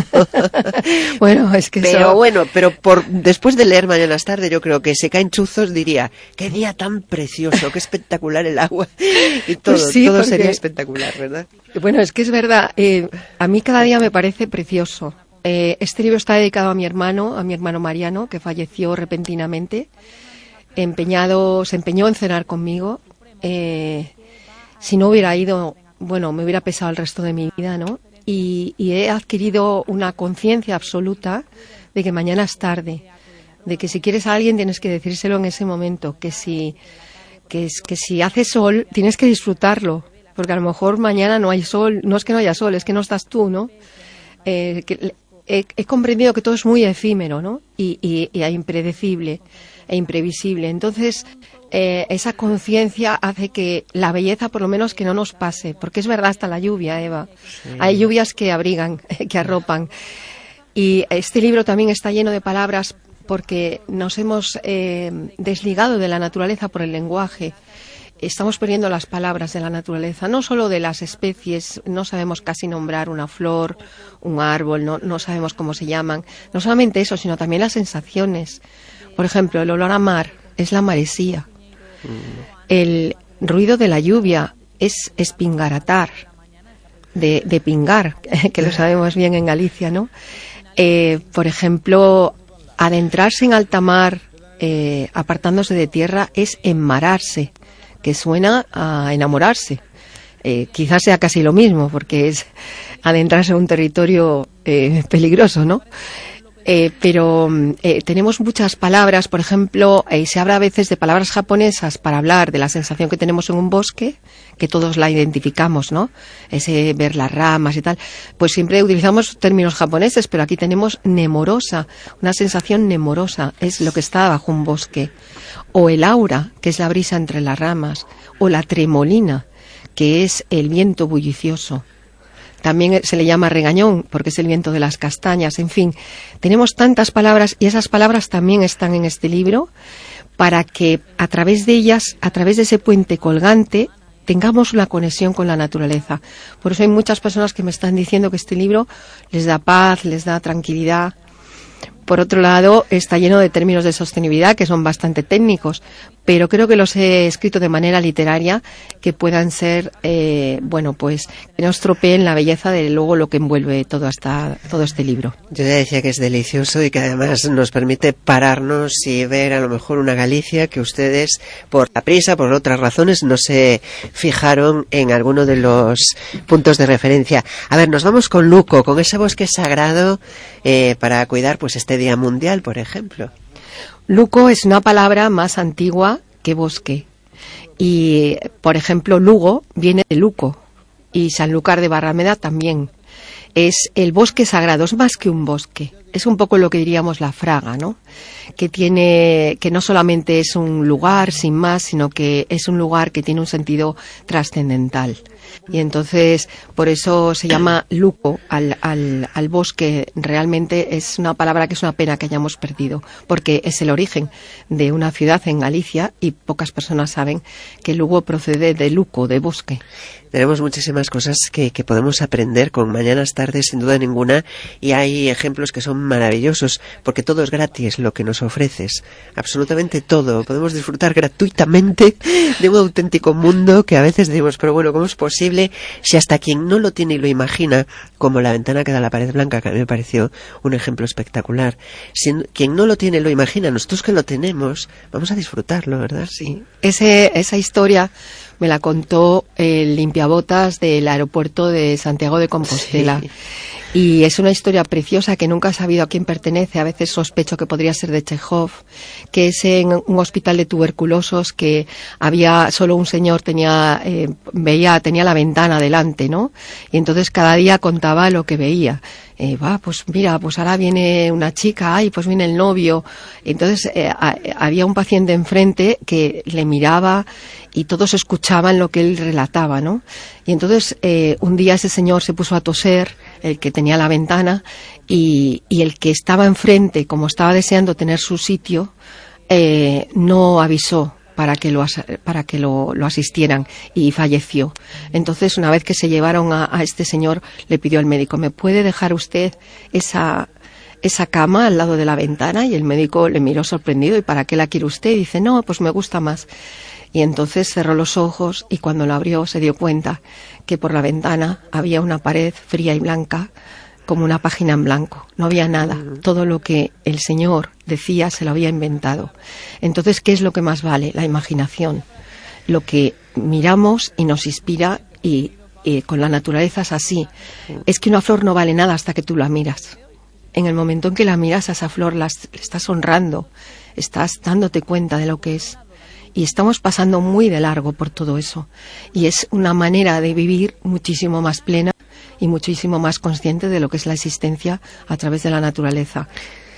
Bueno, es que Pero eso... bueno, pero por después de leer Mañanas Tarde, yo creo que se caen chuzos, diría, qué día tan precioso, qué espectacular el agua. Y todo, Pues sí, todo porque... sería espectacular, ¿verdad? Bueno, es que es verdad, eh, a mí cada día me parece precioso. Eh, este libro está dedicado a mi hermano, a mi hermano Mariano, que falleció repentinamente. Empeñado, se empeñó en cenar conmigo. Eh, si no hubiera ido, bueno, me hubiera pesado el resto de mi vida, ¿no? Y, y he adquirido una conciencia absoluta de que mañana es tarde, de que si quieres a alguien tienes que decírselo en ese momento, que si, que, es, que si hace sol tienes que disfrutarlo, porque a lo mejor mañana no hay sol, no es que no haya sol, es que no estás tú, ¿no? Eh, que, He, he comprendido que todo es muy efímero, ¿no? Y, y, y impredecible e imprevisible. Entonces, eh, esa conciencia hace que la belleza, por lo menos, que no nos pase. Porque es verdad, hasta la lluvia, Eva. Sí. Hay lluvias que abrigan, que arropan. Y este libro también está lleno de palabras porque nos hemos eh, desligado de la naturaleza por el lenguaje. Estamos perdiendo las palabras de la naturaleza, no solo de las especies, no sabemos casi nombrar una flor, un árbol, no, no sabemos cómo se llaman. No solamente eso, sino también las sensaciones. Por ejemplo, el olor a mar es la maresía. El ruido de la lluvia es espingaratar, de, de pingar, que lo sabemos bien en Galicia, ¿no? Eh, por ejemplo, adentrarse en alta mar, eh, apartándose de tierra, es enmararse, que suena a enamorarse. Eh, quizás sea casi lo mismo, porque es adentrarse en un territorio eh, peligroso, ¿no? Eh, pero eh, tenemos muchas palabras, por ejemplo, eh, se habla a veces de palabras japonesas para hablar de la sensación que tenemos en un bosque, que todos la identificamos, ¿no? Ese ver las ramas y tal. Pues siempre utilizamos términos japoneses, pero aquí tenemos nemorosa, una sensación nemorosa, es lo que está bajo un bosque. O el aura, que es la brisa entre las ramas, o la tremolina, que es el viento bullicioso. También se le llama regañón, porque es el viento de las castañas. En fin, tenemos tantas palabras y esas palabras también están en este libro para que a través de ellas, a través de ese puente colgante, tengamos una conexión con la naturaleza. Por eso hay muchas personas que me están diciendo que este libro les da paz, les da tranquilidad. Por otro lado, está lleno de términos de sostenibilidad que son bastante técnicos, pero creo que los he escrito de manera literaria que puedan ser, eh, bueno, pues que no estropeen la belleza de luego lo que envuelve todo, esta, todo este libro. Yo ya decía que es delicioso y que además nos permite pararnos y ver a lo mejor una Galicia que ustedes, por la prisa, por otras razones, no se fijaron en alguno de los puntos de referencia. A ver, nos vamos con Luco, con ese bosque sagrado eh, para cuidar pues este Día Mundial, por ejemplo. Luco es una palabra más antigua que bosque. Y, por ejemplo, Lugo viene de Luco y Sanlúcar de Barrameda también. Es el bosque sagrado, es más que un bosque. Es un poco lo que diríamos la Fraga, ¿no? Que tiene, que no solamente es un lugar sin más, sino que es un lugar que tiene un sentido trascendental. Y entonces, por eso se llama Luco al, al, al bosque. Realmente es una palabra que es una pena que hayamos perdido, porque es el origen de una ciudad en Galicia y pocas personas saben que Lugo procede de Luco, de bosque. Tenemos muchísimas cosas que, que podemos aprender con Mañanas Tardes, sin duda ninguna, y hay ejemplos que son maravillosos, porque todo es gratis lo que nos ofreces, absolutamente todo. Podemos disfrutar gratuitamente de un auténtico mundo que a veces decimos, pero bueno, ¿cómo es posible si hasta quien no lo tiene y lo imagina, como La ventana que da a la pared blanca, que a mí me pareció un ejemplo espectacular, si quien no lo tiene lo imagina, nosotros que lo tenemos, vamos a disfrutarlo, ¿verdad? Sí, Ese, esa historia me la contó el limpiabotas del aeropuerto de Santiago de Compostela. Sí. Y es una historia preciosa que nunca he sabido a quién pertenece. A veces sospecho que podría ser de Chekhov, que es en un hospital de tuberculosos que había solo un señor tenía eh, veía tenía la ventana delante, ¿no? Y entonces cada día contaba lo que veía. Eh, va, pues mira, pues ahora viene una chica, ay, pues viene el novio. Entonces eh, a, había un paciente enfrente que le miraba y todos escuchaban lo que él relataba, ¿no? Y entonces eh, un día ese señor se puso a toser, el que tenía la ventana, y, y el que estaba enfrente, como estaba deseando tener su sitio, eh, no avisó para que lo para que lo, lo asistieran y falleció. Entonces, una vez que se llevaron a, a este señor, le pidió al médico, ¿me puede dejar usted esa esa cama al lado de la ventana? Y el médico le miró sorprendido, ¿y para qué la quiere usted? Y dice, no, pues me gusta más. Y entonces cerró los ojos y cuando lo abrió se dio cuenta que por la ventana había una pared fría y blanca, como una página en blanco. No había nada. Todo lo que el señor decía se lo había inventado. Entonces, ¿qué es lo que más vale? La imaginación. Lo que miramos y nos inspira, y, y con la naturaleza es así. Es que una flor no vale nada hasta que tú la miras. En el momento en que la miras a esa flor, la estás honrando, estás dándote cuenta de lo que es. Y estamos pasando muy de largo por todo eso. Y es una manera de vivir muchísimo más plena y muchísimo más consciente de lo que es la existencia a través de la naturaleza.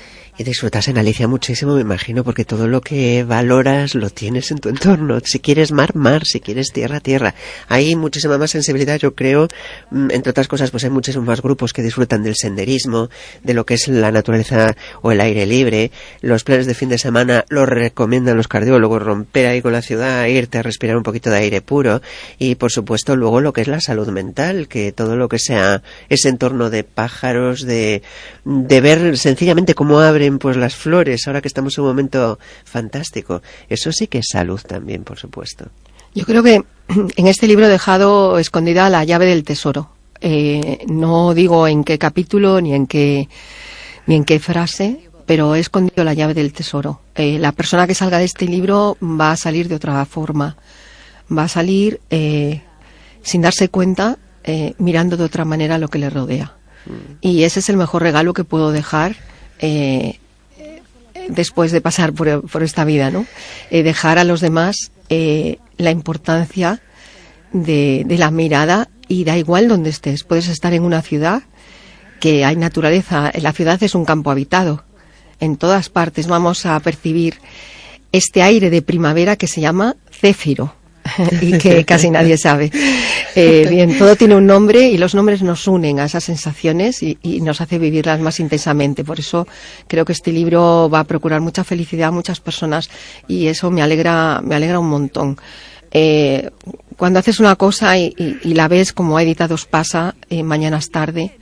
Y disfrutas en Galicia muchísimo, me imagino, porque todo lo que valoras lo tienes en tu entorno. Si quieres mar, mar, si quieres tierra, tierra. Hay muchísima más sensibilidad, yo creo. Entre otras cosas, pues hay muchísimos más grupos que disfrutan del senderismo, de lo que es la naturaleza o el aire libre. Los planes de fin de semana los recomiendan los cardiólogos, romper ahí con la ciudad, irte a respirar un poquito de aire puro. Y, por supuesto, luego lo que es la salud mental, que todo lo que sea ese entorno de pájaros, de, de ver sencillamente cómo abre pues las flores, ahora que estamos en un momento fantástico. Eso sí que es salud también, por supuesto. Yo creo que en este libro he dejado escondida la llave del tesoro. Eh, no digo en qué capítulo ni en qué ni en qué frase, pero he escondido la llave del tesoro. Eh, la persona que salga de este libro va a salir de otra forma. Va a salir eh, sin darse cuenta, eh, mirando de otra manera lo que le rodea. Mm. Y ese es el mejor regalo que puedo dejar eh, después de pasar por, por esta vida, ¿no? Eh, dejar a los demás eh, la importancia de, de la mirada, y da igual donde estés. Puedes estar en una ciudad que hay naturaleza. La ciudad es un campo habitado. En todas partes vamos a percibir este aire de primavera que se llama céfiro y que casi nadie sabe. Eh, bien, todo tiene un nombre y los nombres nos unen a esas sensaciones y, y nos hace vivirlas más intensamente. Por eso creo que este libro va a procurar mucha felicidad a muchas personas y eso me alegra, me alegra un montón. Eh, cuando haces una cosa y, y, y la ves como a Editados pasa, eh, Mañanas tarde,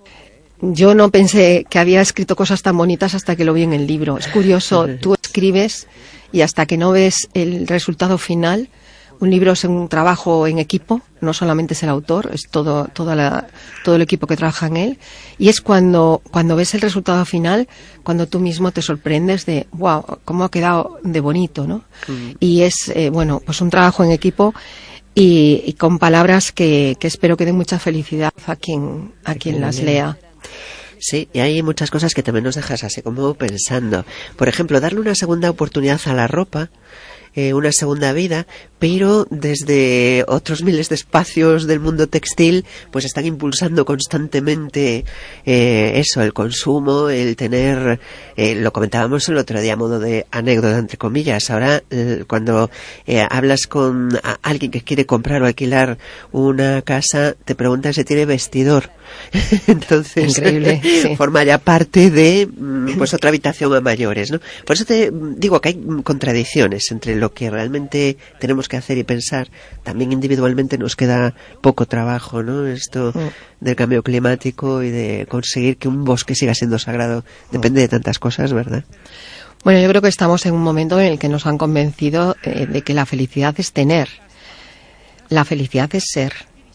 yo no pensé que había escrito cosas tan bonitas hasta que lo vi en el libro. Es curioso, tú escribes y hasta que no ves el resultado final. Un libro es un trabajo en equipo, no solamente es el autor, es todo, toda la, todo el equipo que trabaja en él. Y es cuando, cuando ves el resultado final, cuando tú mismo te sorprendes de, wow, cómo ha quedado de bonito, ¿no? Mm. Y es, eh, bueno, pues un trabajo en equipo y, y con palabras que, que espero que den mucha felicidad a quien, a quien las lea. Sí, y hay muchas cosas que también nos dejas así como pensando. Por ejemplo, darle una segunda oportunidad a la ropa, eh, una segunda vida, pero desde otros miles de espacios del mundo textil, pues están impulsando constantemente eh, eso, el consumo, el tener, eh, lo comentábamos el otro día a modo de anécdota, entre comillas. Ahora, eh, cuando eh, hablas con a alguien que quiere comprar o alquilar una casa, te preguntan si tiene vestidor. Entonces, increíble, sí. Forma ya parte de pues otra habitación a mayores, ¿no? Por eso te digo que hay contradicciones entre lo que realmente tenemos que hacer y pensar. También individualmente nos queda poco trabajo, ¿no? Esto mm. del cambio climático y de conseguir que un bosque siga siendo sagrado depende de tantas cosas, ¿verdad? Bueno, yo creo que estamos en un momento en el que nos han convencido eh, de que la felicidad es tener. La felicidad es ser.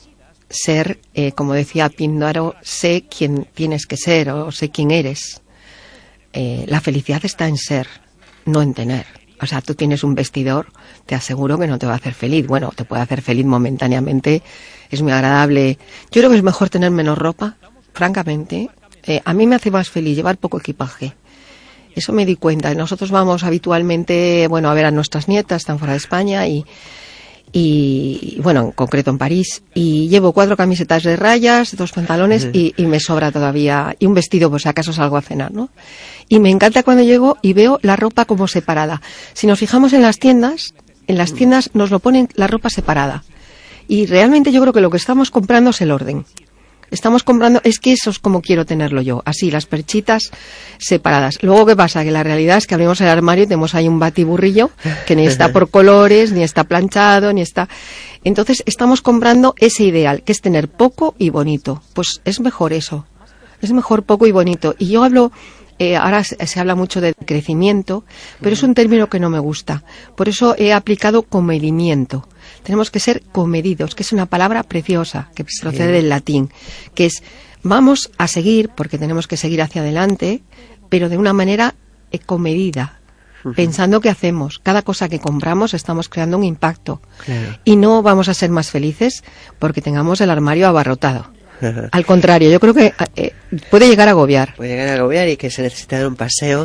Ser, eh, como decía Píndaro, sé quién tienes que ser o sé quién eres. Eh, la felicidad está en ser, no en tener. O sea, tú tienes un vestidor, te aseguro que no te va a hacer feliz. Bueno, te puede hacer feliz momentáneamente, es muy agradable. Yo creo que es mejor tener menos ropa, francamente. Eh, a mí me hace más feliz llevar poco equipaje. Eso me di cuenta. Nosotros vamos habitualmente, bueno, a ver a nuestras nietas, están fuera de España y... y bueno, en concreto en París, y llevo cuatro camisetas de rayas, dos pantalones y, y me sobra todavía, y un vestido por si acaso salgo a cenar, ¿no? Y me encanta cuando llego y veo la ropa como separada. Si nos fijamos en las tiendas, en las tiendas nos lo ponen la ropa separada. Y realmente yo creo que lo que estamos comprando es el orden. Estamos comprando, es que eso es como quiero tenerlo yo, así, las perchitas separadas. Luego, ¿qué pasa? Que la realidad es que abrimos el armario y tenemos ahí un batiburrillo que ni está por colores, ni está planchado, ni está... Entonces, estamos comprando ese ideal, que es tener poco y bonito. Pues es mejor eso, es mejor poco y bonito. Y yo hablo... Eh, ahora se, se habla mucho de crecimiento, pero es un término que no me gusta. Por eso he aplicado comedimiento. Tenemos que ser comedidos, que es una palabra preciosa, que sí. procede del latín, que es vamos a seguir, porque tenemos que seguir hacia adelante, pero de una manera eh, comedida, uh-huh. pensando qué hacemos. Cada cosa que compramos estamos creando un impacto. Claro. Y no vamos a ser más felices porque tengamos el armario abarrotado. Al contrario, yo creo que eh, puede llegar a agobiar. Puede llegar a agobiar y que se necesita un paseo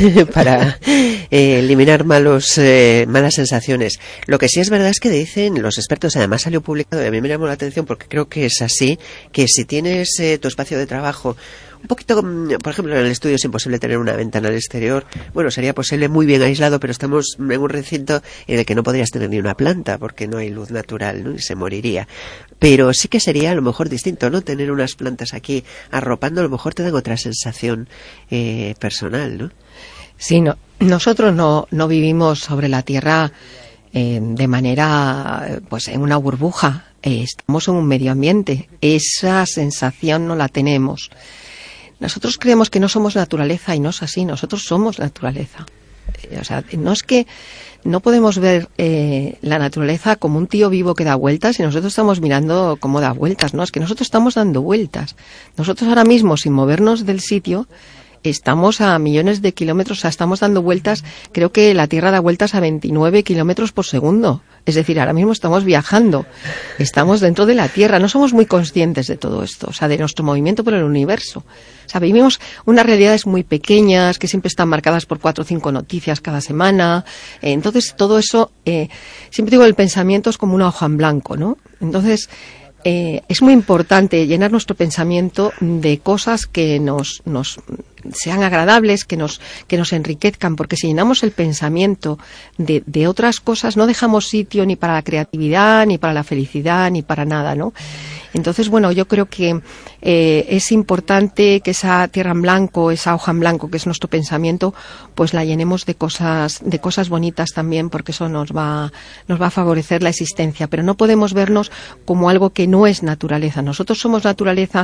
para eh, eliminar malos eh, malas sensaciones. Lo que sí es verdad es que dicen los expertos, además salió publicado y a mí me llamó la atención porque creo que es así, que si tienes eh, tu espacio de trabajo un poquito, por ejemplo, en el estudio es imposible tener una ventana al exterior. Bueno, sería posible muy bien aislado, pero estamos en un recinto en el que no podrías tener ni una planta porque no hay luz natural, ¿no? Y se moriría. Pero sí que sería a lo mejor distinto, ¿no? Tener unas plantas aquí arropando, a lo mejor te dan otra sensación eh, personal, ¿no? Sí, no, nosotros no, no vivimos sobre la tierra eh, de manera, pues en una burbuja. Eh, estamos en un medio ambiente. Esa sensación no la tenemos. Nosotros creemos que no somos naturaleza y no es así, nosotros somos naturaleza. Eh, o sea, no es que no podemos ver eh, la naturaleza como un tío vivo que da vueltas y nosotros estamos mirando cómo da vueltas, no, es que nosotros estamos dando vueltas. Nosotros ahora mismo, sin movernos del sitio, estamos a millones de kilómetros, o sea, estamos dando vueltas, creo que la Tierra da vueltas a veintinueve kilómetros por segundo. Es decir, ahora mismo estamos viajando, estamos dentro de la Tierra, no somos muy conscientes de todo esto, o sea, de nuestro movimiento por el universo. O sea, vivimos unas realidades muy pequeñas que siempre están marcadas por cuatro o cinco noticias cada semana. Eh, entonces, todo eso, eh, siempre digo, el pensamiento es como una hoja en blanco, ¿no? Entonces, eh, es muy importante llenar nuestro pensamiento de cosas que nos, nos sean agradables, que nos, que nos enriquezcan, porque si llenamos el pensamiento de, de otras cosas, no dejamos sitio ni para la creatividad, ni para la felicidad, ni para nada, ¿no? Entonces, bueno, yo creo que eh, es importante que esa tierra en blanco, esa hoja en blanco que es nuestro pensamiento, pues la llenemos de cosas, de cosas bonitas también, porque eso nos va, nos va a favorecer la existencia. Pero no podemos vernos como algo que no es naturaleza. Nosotros somos naturaleza.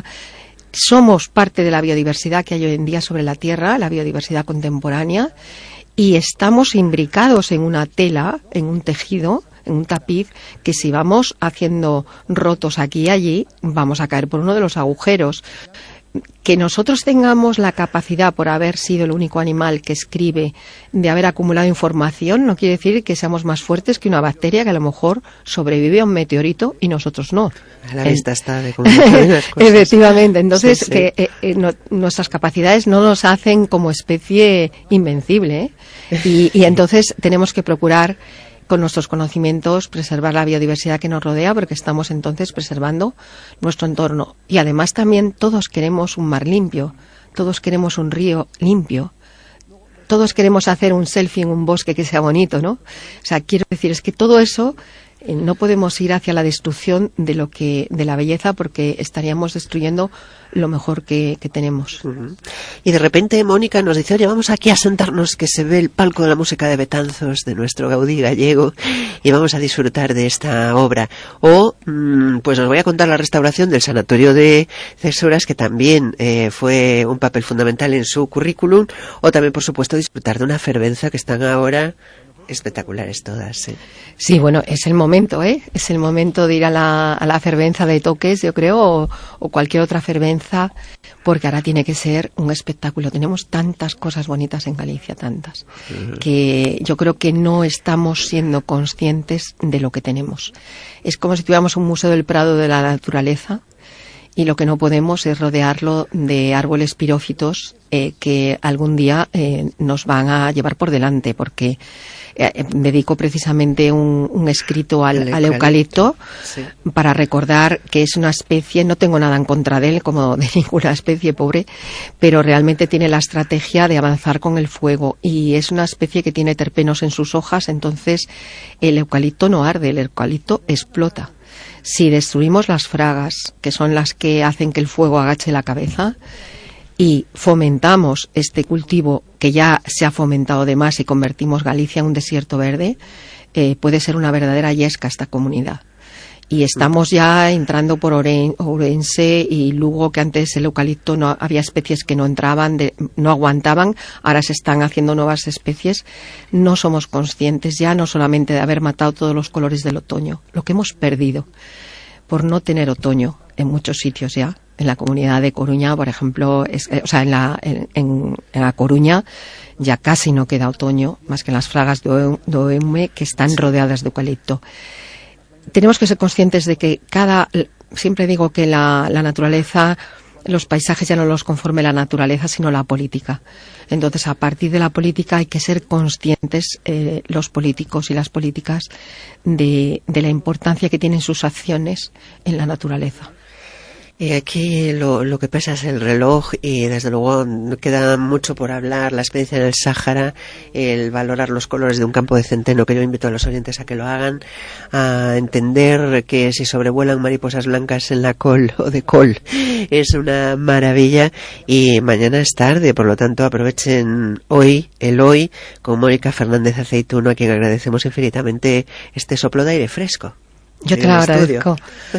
Somos parte de la biodiversidad que hay hoy en día sobre la Tierra, la biodiversidad contemporánea, y estamos imbricados en una tela, en un tejido, en un tapiz, que si vamos haciendo rotos aquí y allí, vamos a caer por uno de los agujeros. Que nosotros tengamos la capacidad, por haber sido el único animal que escribe, de haber acumulado información, no quiere decir que seamos más fuertes que una bacteria que a lo mejor sobrevive a un meteorito y nosotros no. A la vista está de cómo las cosas. Efectivamente, entonces Sí, sí. que eh, eh, no, nuestras capacidades no nos hacen como especie invencible, ¿eh? y, y entonces tenemos que procurar con nuestros conocimientos preservar la biodiversidad que nos rodea, porque estamos entonces preservando nuestro entorno. Y además también todos queremos un mar limpio, todos queremos un río limpio, todos queremos hacer un selfie en un bosque que sea bonito, ¿no? O sea, quiero decir, es que todo eso eh, no podemos ir hacia la destrucción de lo que, de la belleza, porque estaríamos destruyendo lo mejor que, que tenemos. Uh-huh. Y de repente Mónica nos dice, oye, vamos aquí a sentarnos, que se ve el palco de la música de Betanzos, de nuestro Gaudí gallego, y vamos a disfrutar de esta obra. O, mmm, pues os voy a contar la restauración del Sanatorio de Cesuras, que también eh, fue un papel fundamental en su currículum, o también, por supuesto, disfrutar de una fervenza que están ahora espectaculares todas, ¿eh? Sí, bueno, es el momento, ¿eh? Es el momento de ir a la, a la fervenza de Toques, yo creo, o, o cualquier otra fervenza, porque ahora tiene que ser un espectáculo. Tenemos tantas cosas bonitas en Galicia, tantas, uh-huh. que yo creo que no estamos siendo conscientes de lo que tenemos. Es como si tuviéramos un museo del Prado de la naturaleza, y lo que no podemos es rodearlo de árboles pirófitos eh, que algún día eh, nos van a llevar por delante, porque eh, dedico precisamente un, un escrito al, al eucalipto, sí. para recordar que es una especie, no tengo nada en contra de él, como de ninguna especie, pobre, pero realmente tiene la estrategia de avanzar con el fuego, y es una especie que tiene terpenos en sus hojas, entonces el eucalipto no arde, el eucalipto explota. Si destruimos las fragas, que son las que hacen que el fuego agache la cabeza, y fomentamos este cultivo que ya se ha fomentado de más y convertimos Galicia en un desierto verde, eh, puede ser una verdadera yesca esta comunidad. Y estamos ya entrando por Ourense y Lugo, que antes el eucalipto no había especies que no entraban, de, no aguantaban, ahora se están haciendo nuevas especies. No somos conscientes ya no solamente de haber matado todos los colores del otoño, lo que hemos perdido por no tener otoño en muchos sitios ya. En la comunidad de Coruña, por ejemplo, es, eh, o sea, en la, en, en, en la Coruña ya casi no queda otoño, más que en las fragas de Oeume, que están rodeadas de eucalipto. Tenemos que ser conscientes de que cada, siempre digo que la, la naturaleza, los paisajes ya no los conforme la naturaleza, sino la política. Entonces, a partir de la política hay que ser conscientes, eh, los políticos y las políticas, de, de la importancia que tienen sus acciones en la naturaleza. Y aquí lo, lo que pesa es el reloj, y desde luego queda mucho por hablar, la experiencia en el Sáhara, el valorar los colores de un campo de centeno, que yo invito a los oyentes a que lo hagan, a entender que si sobrevuelan mariposas blancas en la col o de col es una maravilla, y mañana es tarde, por lo tanto aprovechen hoy, el hoy, con Mónica Fernández Aceituno, a quien agradecemos infinitamente este soplo de aire fresco. Yo te lo agradezco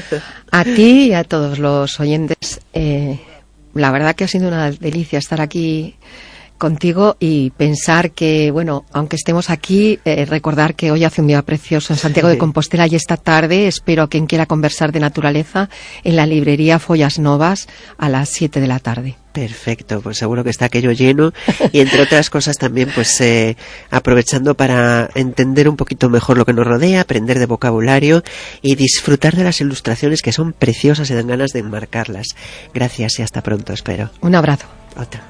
a ti y a todos los oyentes. Eh, la verdad que ha sido una delicia estar aquí contigo y pensar que, bueno, aunque estemos aquí, eh, recordar que hoy hace un día precioso en Santiago de Compostela y esta tarde espero a quien quiera conversar de naturaleza en la librería Follas Novas a las siete de la tarde. Perfecto, pues seguro que está aquello lleno y entre otras cosas también pues eh, aprovechando para entender un poquito mejor lo que nos rodea, aprender de vocabulario y disfrutar de las ilustraciones que son preciosas y dan ganas de enmarcarlas. Gracias y hasta pronto, espero. Un abrazo. Otro.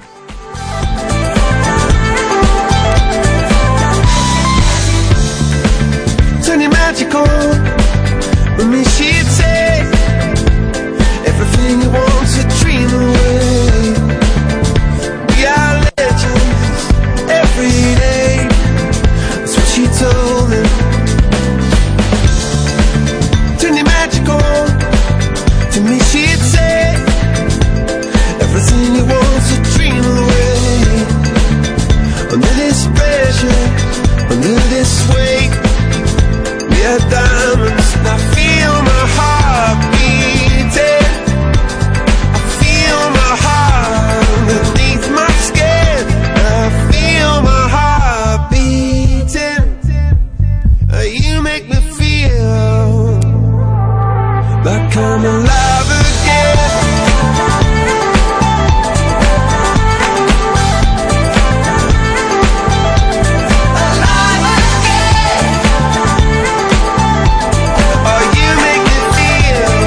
Everything you want to dream away. We are legends every day. That's what she told me. Turn your magic on. To me she'd say everything you want to dream away. Under this pressure, under this weight, we are diamonds. And I feel my heart beating. Underneath my skin, I feel my heart beating. You make me feel like I'm alive again. Alive again. Oh, you make me feel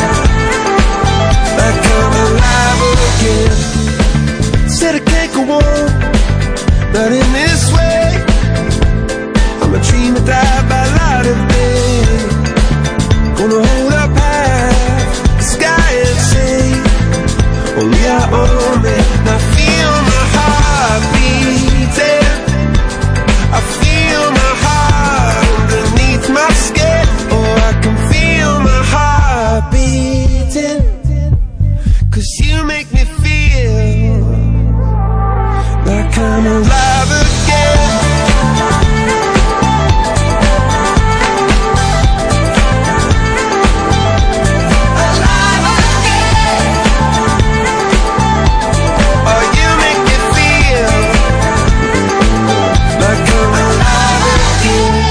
like I'm alive again. Said I can't go on, not in this way. I'm a dreamer, die by light of day. Gonna hold up high the sky and say, only I own it. And I feel my heart beating. I feel my heart underneath my skin. Oh, I can feel my heart beating. 'Cause you make me feel like I'm alive again. Alive again. Oh, you make me feel like I'm alive again.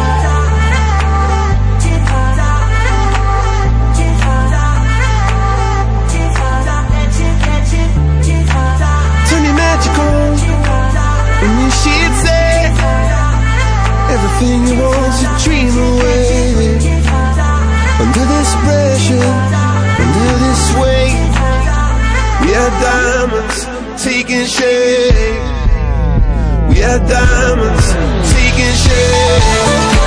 Turn your magic on. And you she'd say everything you want to dream away. Under this pressure, under this weight, we are diamonds taking shape. We are diamonds taking shape.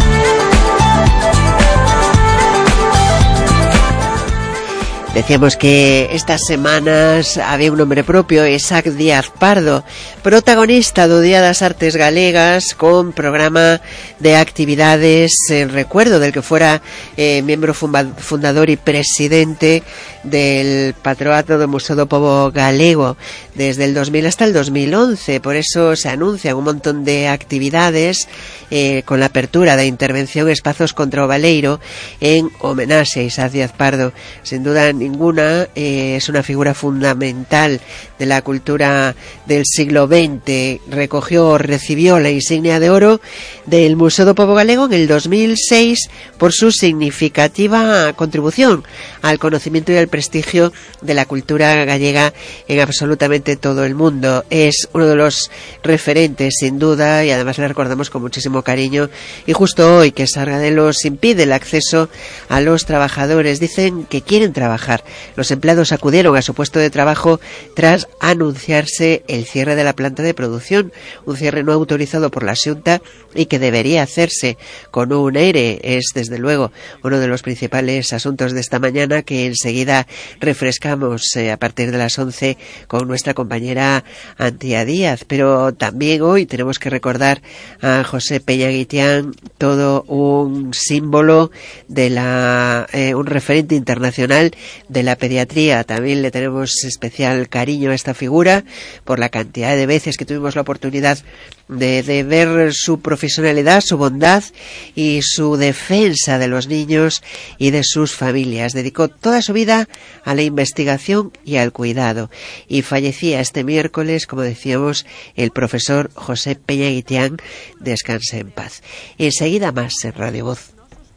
Decíamos que estas semanas había un nombre propio, Isaac Díaz Pardo, protagonista do Día das Artes Galegas, con programa de actividades en recuerdo del que fuera eh, miembro fundador y presidente del Patronato do Museo do Pobo Galego desde el dos mil hasta el dos mil once. Por eso se anuncian un montón de actividades eh, con la apertura de intervención Espazos contra o Baleiro en homenaje a Isaac Díaz Pardo. Sin duda ninguna, eh, es una figura fundamental de la cultura del siglo veinte. Recogió, recibió la insignia de oro del Museo do Pobo Galego en el dos mil seis por su significativa contribución al conocimiento y al prestigio de la cultura gallega en absolutamente todo el mundo. Es uno de los referentes, sin duda, y además le recordamos con muchísimo cariño. Y justo hoy que Sargadelos impide el acceso a los trabajadores, dicen que quieren trabajar. Los empleados acudieron a su puesto de trabajo tras anunciarse el cierre de la planta de producción, un cierre no autorizado por la Xunta y que debería hacerse con un E R E. Es desde luego uno de los principales asuntos de esta mañana, que enseguida refrescamos eh, a partir de las once con nuestra compañera Antía Díaz. Pero también hoy tenemos que recordar a José Peña Guitián, todo un símbolo de la eh, un referente internacional de la pediatría. También le tenemos especial cariño a esta figura por la cantidad de veces que tuvimos la oportunidad de, de ver su profesionalidad, su bondad y su defensa de los niños y de sus familias. Dedicó toda su vida a la investigación y al cuidado, y fallecía este miércoles, como decíamos, el profesor José Peña Guitián. Descanse en paz. Enseguida más en Radio Voz.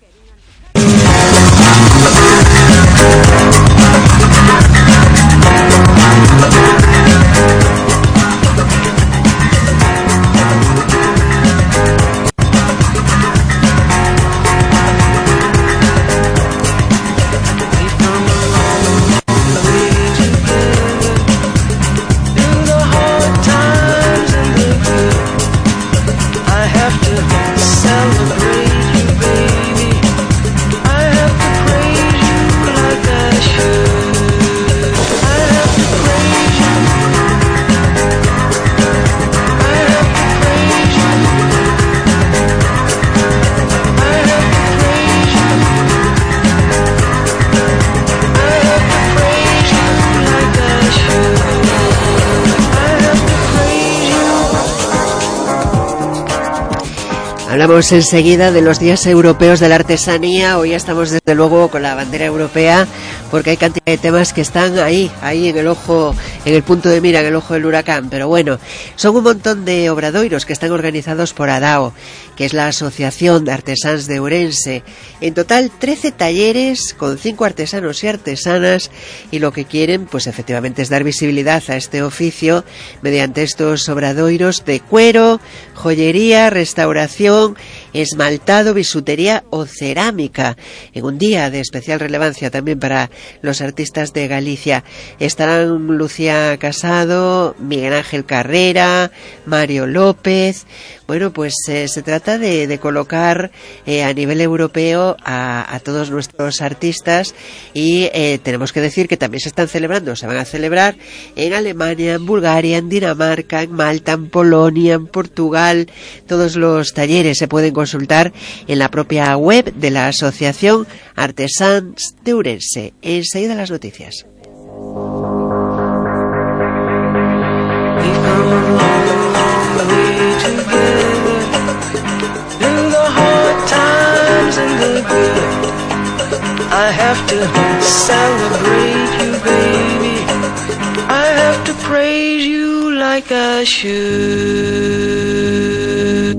Hablamos enseguida de los días europeos de la artesanía. Hoy estamos desde luego con la bandera europea porque hay cantidad de temas que están ahí, ahí en el ojo, en el punto de mira, en el ojo del huracán. Pero bueno, son un montón de obradoiros que están organizados por ADAO, que es la Asociación de Artesans de Ourense. En total, trece talleres con cinco artesanos y artesanas, y lo que quieren, pues efectivamente, es dar visibilidad a este oficio mediante estos obradoiros de cuero, joyería, restauración, esmaltado, bisutería o cerámica, en un día de especial relevancia también para los artistas de Galicia. Estarán Lucía Casado, Miguel Ángel Carrera, Mario López. Bueno, pues eh, se trata de, de colocar eh, a nivel europeo a, a todos nuestros artistas, y eh, tenemos que decir que también se están celebrando, se van a celebrar en Alemania, en Bulgaria, en Dinamarca, en Malta, en Polonia, en Portugal. Todos los talleres se pueden consultar en la propia web de la Asociación Artesans de Ourense. Enseguida las noticias. I have to celebrate you, baby. I have to praise you like I should.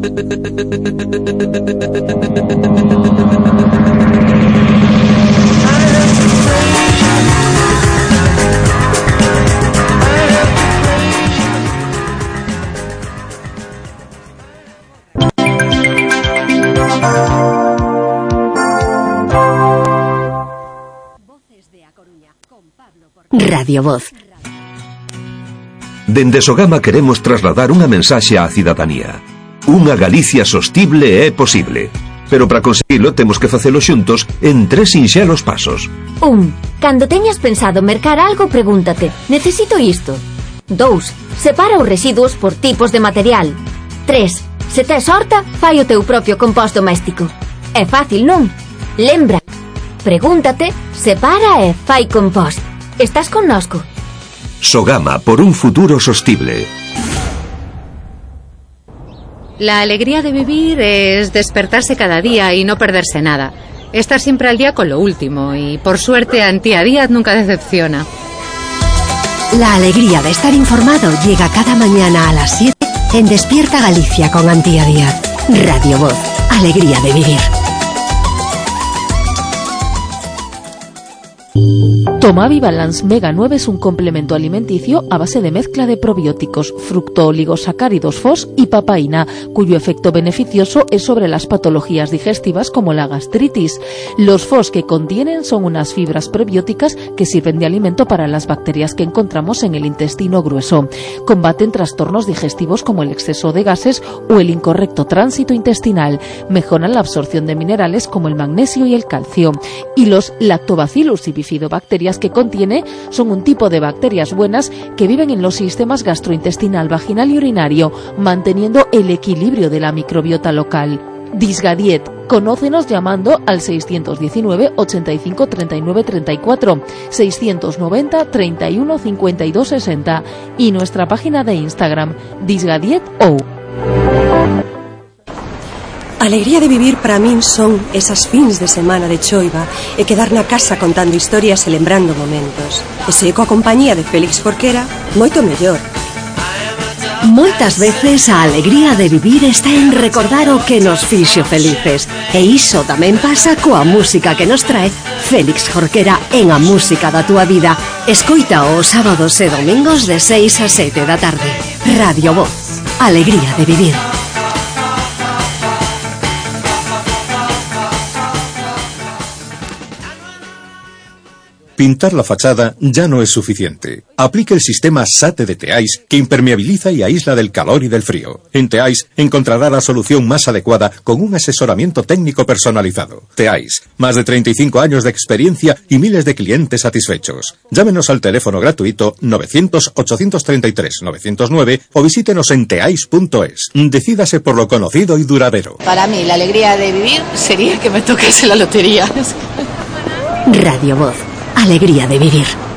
Radio Voz. Dende Sogama queremos trasladar unha mensaxe á cidadanía. Unha Galicia sostible é posible, pero para conseguilo temos que facelo xuntos en tres sinxelos pasos. Un. Cando teñas pensado mercar algo, pregúntate: necesito isto? Dous. Separa os residuos por tipos de material. Tres. Se tes horta, fai o teu propio compost doméstico. É fácil, non? Lembra. Pregúntate, separa e fai compost. Estás connosco. Sogama, por un futuro sostible. La alegría de vivir es despertarse cada día y no perderse nada. Estar siempre al día con lo último, y por suerte Antía Díaz nunca decepciona. La alegría de estar informado llega cada mañana a las siete en Despierta Galicia con Antía Díaz. Radio Voz, alegría de vivir. Tomavi Balance Mega nueve es un complemento alimenticio a base de mezcla de probióticos, fructooligosacáridos F O S y papaína, cuyo efecto beneficioso es sobre las patologías digestivas como la gastritis. Los F O S que contienen son unas fibras prebióticas que sirven de alimento para las bacterias que encontramos en el intestino grueso. Combaten trastornos digestivos como el exceso de gases o el incorrecto tránsito intestinal. Mejoran la absorción de minerales como el magnesio y el calcio. Y los lactobacillus y bifidobacterias que contiene son un tipo de bacterias buenas que viven en los sistemas gastrointestinal, vaginal y urinario, manteniendo el equilibrio de la microbiota local. Disgadiet. Conócenos llamando al seiscientos diecinueve, ochenta y cinco, treinta y nueve, treinta y cuatro, seiscientos noventa, treinta y uno, cincuenta y dos, sesenta y nuestra página de Instagram, Disgadiet O. Alegría de vivir para min son esas fins de semana de choiva e quedar na casa contando historias e lembrando momentos. E se coa compañía de Félix Jorquera, moito mellor. Moitas veces a alegría de vivir está en recordar o que nos fixo felices. E iso tamén pasa coa música que nos trae Félix Jorquera en A Música da Túa Vida. Escoita os sábados e domingos de seis a sete da tarde. Radio Voz. Alegría de vivir. Pintar la fachada ya no es suficiente. Aplique el sistema SATE de Teais, que impermeabiliza y aísla del calor y del frío. En Teais encontrará la solución más adecuada con un asesoramiento técnico personalizado. Teais, más de treinta y cinco años de experiencia y miles de clientes satisfechos. Llámenos al teléfono gratuito novecientos, ochocientos treinta y tres, novecientos nueve o visítenos en teais punto es. Decídase por lo conocido y duradero. Para mí, la alegría de vivir sería que me tocase la lotería. Radio Voz. Alegría de vivir.